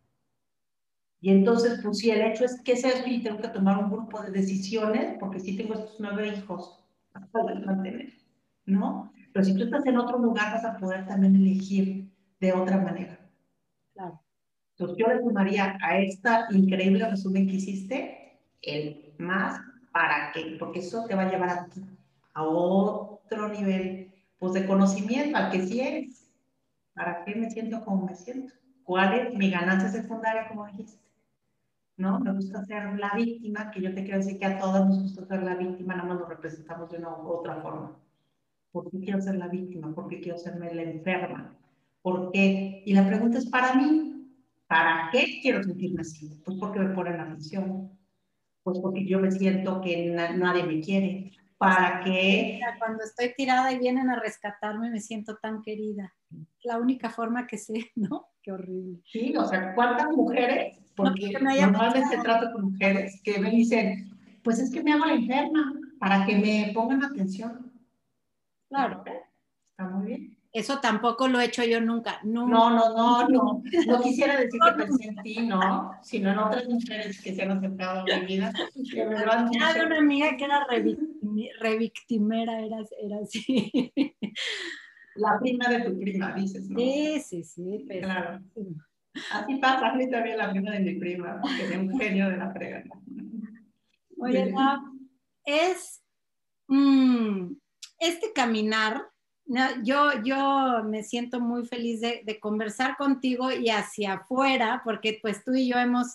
Y entonces, pues sí, el hecho es que sea y tengo que tomar un grupo de decisiones, porque sí tengo estos nueve hijos para poder mantener, ¿no? Pero si tú estás en otro lugar, vas a poder también elegir de otra manera. Claro. Entonces, yo le sumaría a esta increíble resumen que hiciste, el más para qué, porque eso te va a llevar a ti, a otro nivel, pues de conocimiento, al que sí eres. ¿Para qué me siento como me siento? ¿Cuál es mi ganancia secundaria, como dijiste? ¿No? Me gusta ser la víctima, que yo te quiero decir que a todas nos gusta ser la víctima, nada más lo representamos de una u otra forma. ¿Por qué quiero ser la víctima? ¿Por qué quiero serme la enferma? ¿Por qué? Y la pregunta es para mí, ¿para qué quiero sentirme así? Pues porque me ponen atención, pues porque yo me siento que na nadie me quiere. ¿Para qué? Cuando estoy tirada y vienen a rescatarme, me siento tan querida. La única forma que sé, ¿no? Qué horrible. Sí, o sea, ¿cuántas mujeres? Porque no, normalmente trato con mujeres que me dicen, pues es que me hago la enferma para que me pongan atención. Claro. Está muy bien. Eso tampoco lo he hecho yo nunca. nunca. No, no, no, no. No quisiera decir que pensé en ti, no, sino en otras mujeres que se han acercado a mi vida, que me lo han dicho. Había una amiga que era revictimera, era, era así. La prima de tu prima, dices, ¿no? Sí, sí, sí. Pues, claro. Así pasa, a mí también la prima de mi prima, que es un genio de la fregada. Oye, no, es mmm, este caminar, no, yo, yo me siento muy feliz de, de conversar contigo y hacia afuera, porque pues tú y yo hemos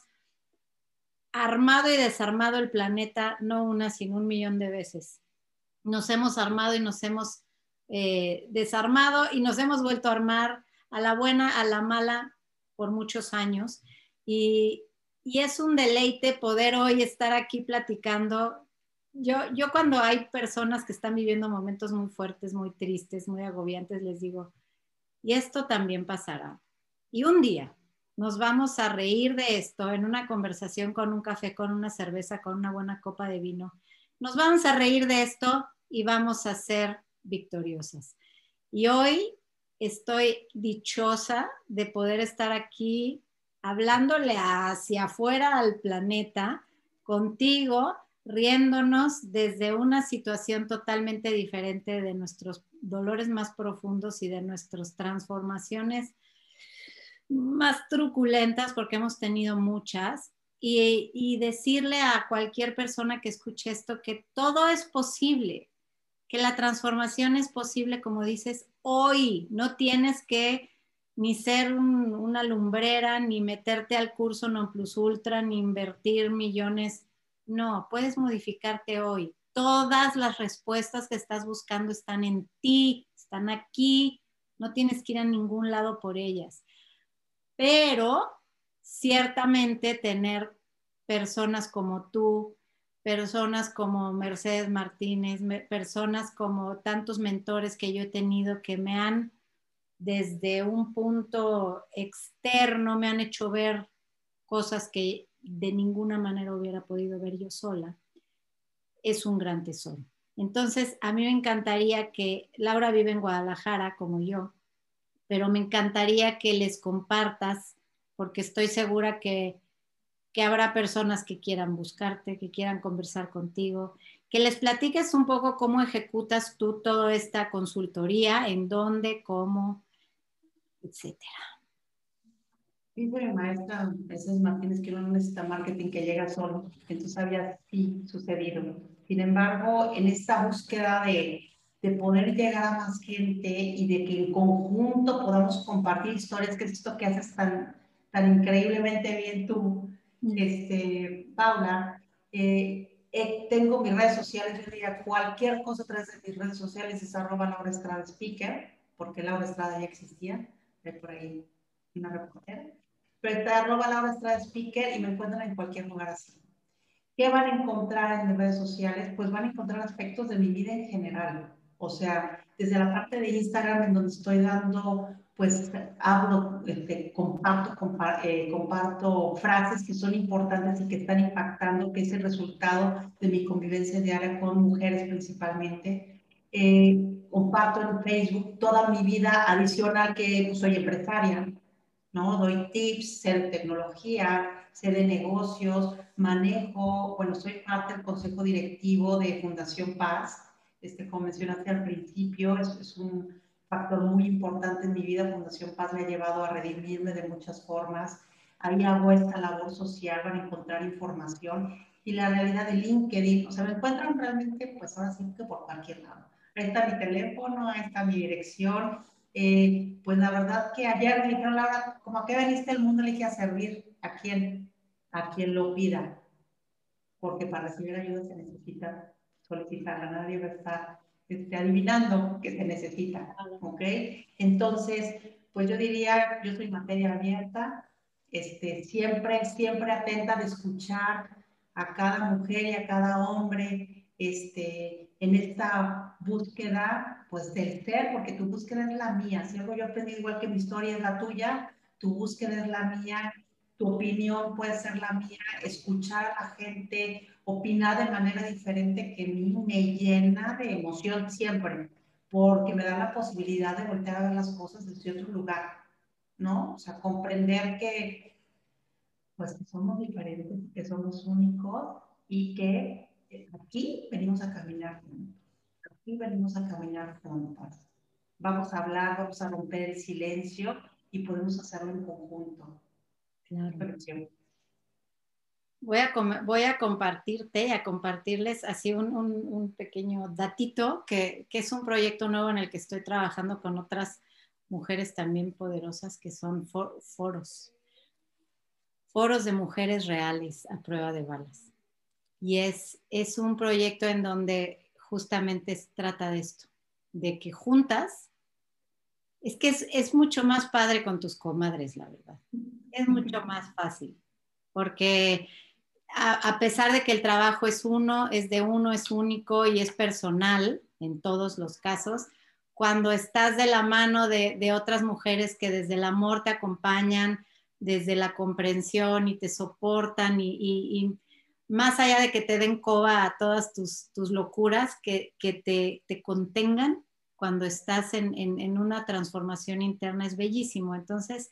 armado y desarmado el planeta, no una, sino un millón de veces. Nos hemos armado y nos hemos eh, desarmado y nos hemos vuelto a armar a la buena, a la mala, por muchos años. Y, y es un deleite poder hoy estar aquí platicando. Yo, yo cuando hay personas que están viviendo momentos muy fuertes, muy tristes, muy agobiantes, les digo, y esto también pasará. Y un día nos vamos a reír de esto en una conversación con un café, con una cerveza, con una buena copa de vino. Nos vamos a reír de esto y vamos a ser victoriosas. Y hoy estoy dichosa de poder estar aquí hablándole hacia afuera al planeta, contigo, riéndonos desde una situación totalmente diferente de nuestros dolores más profundos y de nuestras transformaciones más truculentas, porque hemos tenido muchas, y, y decirle a cualquier persona que escuche esto que todo es posible, que la transformación es posible, como dices, hoy. No tienes que ni ser un, una lumbrera, ni meterte al curso non plus ultra, ni invertir millones. No, puedes modificarte hoy. Todas las respuestas que estás buscando están en ti, están aquí. No tienes que ir a ningún lado por ellas. Pero ciertamente tener personas como tú, personas como Mercedes Martínez, personas como tantos mentores que yo he tenido que me han, desde un punto externo, me han hecho ver cosas que de ninguna manera hubiera podido ver yo sola, es un gran tesoro. Entonces, a mí me encantaría que Laura vive en Guadalajara como yo, pero me encantaría que les compartas, porque estoy segura que que habrá personas que quieran buscarte, que quieran conversar contigo, que les platiques un poco cómo ejecutas tú toda esta consultoría, en dónde, cómo, etcétera. Dice mi maestra Mercedes Martínez que uno no necesita marketing que llega solo, entonces había sí sucedido. Sin embargo, en esta búsqueda de, de poder llegar a más gente y de que en conjunto podamos compartir historias, que es esto que haces tan, tan increíblemente bien tú, este, Paula, eh, eh, tengo mis redes sociales, yo diría cualquier cosa a través de mis redes sociales es arroba Laura Estrada Speaker, porque Laura Estrada ya existía, hay por ahí una reportera, pero está arroba Laura Estrada Speaker y me encuentran en cualquier lugar así. ¿Qué van a encontrar en mis redes sociales? Pues van a encontrar aspectos de mi vida en general. O sea, desde la parte de Instagram en donde estoy dando, pues hablo, este, comparto, compa eh, comparto frases que son importantes y que están impactando, que es el resultado de mi convivencia diaria con mujeres principalmente. Eh, comparto en Facebook toda mi vida adicional que pues, soy empresaria, ¿no? Doy tips, sé de tecnología, sé de negocios, manejo, bueno, soy parte del consejo directivo de Fundación Paz, este, como mencionaste al principio, es, es un factor muy importante en mi vida. Fundación Paz me ha llevado a redimirme de muchas formas. Ahí hago esta labor social para encontrar información y la realidad de LinkedIn, o sea, me encuentran realmente, pues ahora sí que por cualquier lado. Ahí está mi teléfono, ahí está mi dirección. Eh, pues la verdad que ayer me dijeron, Laura, ¿cómo a qué veniste al mundo? Le dije a servir a quien, a quien lo pida, porque para recibir ayuda se necesita solicitarla, nadie va a estar este, adivinando que se necesita, ¿ok? Entonces, pues yo diría, yo soy materia abierta, este, siempre, siempre atenta de escuchar a cada mujer y a cada hombre, este, en esta búsqueda, pues del ser, porque tu búsqueda es la mía. Si algo yo aprendí igual que mi historia es la tuya, tu búsqueda es la mía, tu opinión puede ser la mía, escuchar a la gente, opinar de manera diferente que a mí me llena de emoción siempre, porque me da la posibilidad de voltear a ver las cosas desde otro lugar, ¿no? O sea, comprender que, pues, que somos diferentes, que somos únicos y que aquí venimos a caminar juntos, aquí venimos a caminar juntas. Vamos a hablar, vamos a romper el silencio y podemos hacerlo en conjunto. Claro. Pero siempre. Voy a, voy a compartirte y a compartirles así un, un, un pequeño datito que, que es un proyecto nuevo en el que estoy trabajando con otras mujeres también poderosas que son for, foros. Foros de mujeres reales a prueba de balas. Y es, es un proyecto en donde justamente se trata de esto, de que juntas, es que es, es mucho más padre con tus comadres, la verdad. Es mucho más fácil, porque a, a pesar de que el trabajo es uno, es de uno, es único y es personal en todos los casos, cuando estás de la mano de, de otras mujeres que desde el amor te acompañan, desde la comprensión y te soportan y, y, y más allá de que te den coba a todas tus, tus locuras, que, que te, te contengan cuando estás en, en, en una transformación interna, es bellísimo. Entonces,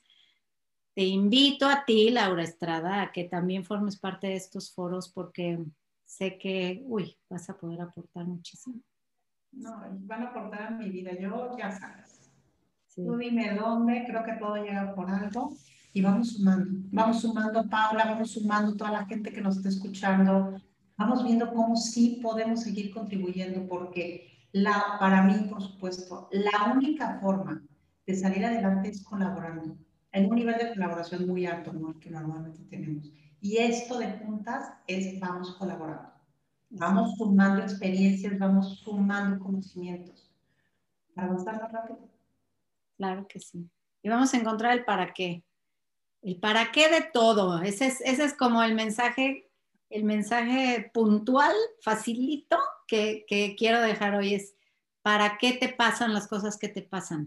te invito a ti, Laura Estrada, a que también formes parte de estos foros porque sé que, uy, vas a poder aportar muchísimo. No, van a aportar a mi vida, yo ya sabes. Sí. Tú dime dónde, creo que todo llega por algo y vamos sumando. Vamos sumando, Paula, vamos sumando toda la gente que nos está escuchando. Vamos viendo cómo sí podemos seguir contribuyendo porque la, para mí, por supuesto, la única forma de salir adelante es colaborando. En un nivel de colaboración muy alto, ¿no? El que normalmente tenemos. Y esto de juntas es vamos colaborando. Vamos sumando experiencias, vamos sumando conocimientos para avanzar más rápido. Claro que sí. Y vamos a encontrar el para qué. El para qué de todo. Ese es, ese es como el mensaje, el mensaje puntual, facilito, que, que quiero dejar hoy es, ¿para qué te pasan las cosas que te pasan?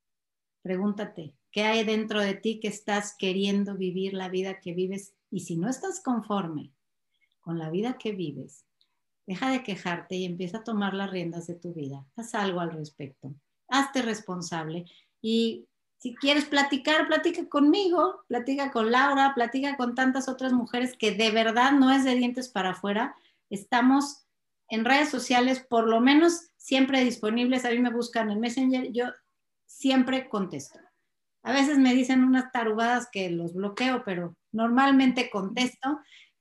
Pregúntate, ¿qué hay dentro de ti que estás queriendo vivir la vida que vives? Y si no estás conforme con la vida que vives, deja de quejarte y empieza a tomar las riendas de tu vida. Haz algo al respecto. Hazte responsable. Y si quieres platicar, platica conmigo, platica con Laura, platica con tantas otras mujeres que de verdad no es de dientes para afuera. Estamos en redes sociales, por lo menos siempre disponibles. A mí me buscan en Messenger, yo siempre contesto. A veces me dicen unas tarugadas que los bloqueo, pero normalmente contesto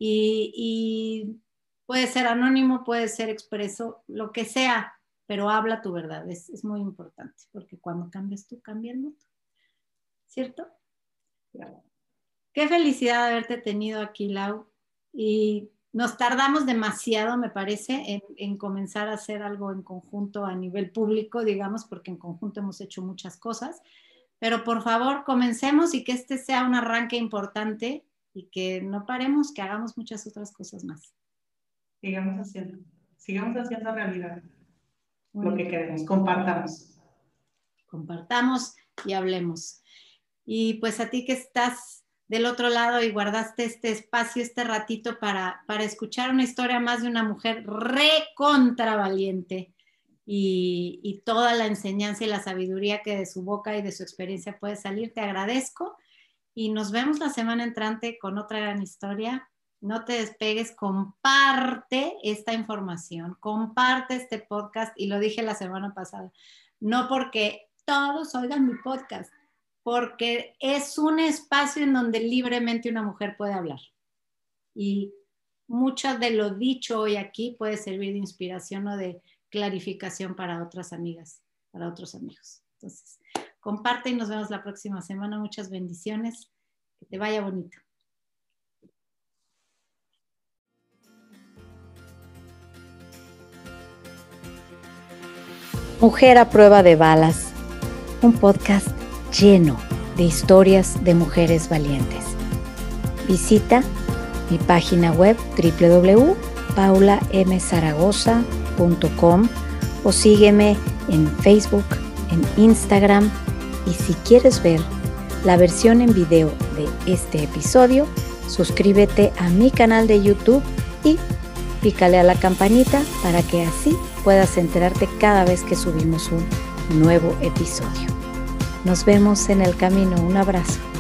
y, y puede ser anónimo, puede ser expreso, lo que sea, pero habla tu verdad, es, es muy importante, porque cuando cambias tú, cambia el mundo, ¿cierto? Claro. Qué felicidad haberte tenido aquí, Lau. Y nos tardamos demasiado, me parece, en, en comenzar a hacer algo en conjunto a nivel público, digamos, porque en conjunto hemos hecho muchas cosas. Pero por favor, comencemos y que este sea un arranque importante y que no paremos, que hagamos muchas otras cosas más. Sigamos haciendo, sigamos haciendo realidad lo que queremos, compartamos. Compartamos y hablemos. Y pues a ti que estás del otro lado y guardaste este espacio, este ratito para, para escuchar una historia más de una mujer recontra valiente y, y toda la enseñanza y la sabiduría que de su boca y de su experiencia puede salir, te agradezco y nos vemos la semana entrante con otra gran historia. No te despegues, comparte esta información, comparte este podcast y lo dije la semana pasada, no porque todos oigan mi podcast, porque es un espacio en donde libremente una mujer puede hablar. Y mucho de lo dicho hoy aquí puede servir de inspiración o de clarificación para otras amigas, para otros amigos. Entonces, comparte y nos vemos la próxima semana. Muchas bendiciones. Que te vaya bonito. Mujer a prueba de balas, un podcast lleno de historias de mujeres valientes. Visita mi página web doble u doble u doble u punto paula m zaragoza punto com o sígueme en Facebook, en Instagram y si quieres ver la versión en video de este episodio, suscríbete a mi canal de YouTube y pícale a la campanita para que así puedas enterarte cada vez que subimos un nuevo episodio. Nos vemos en el camino. Un abrazo.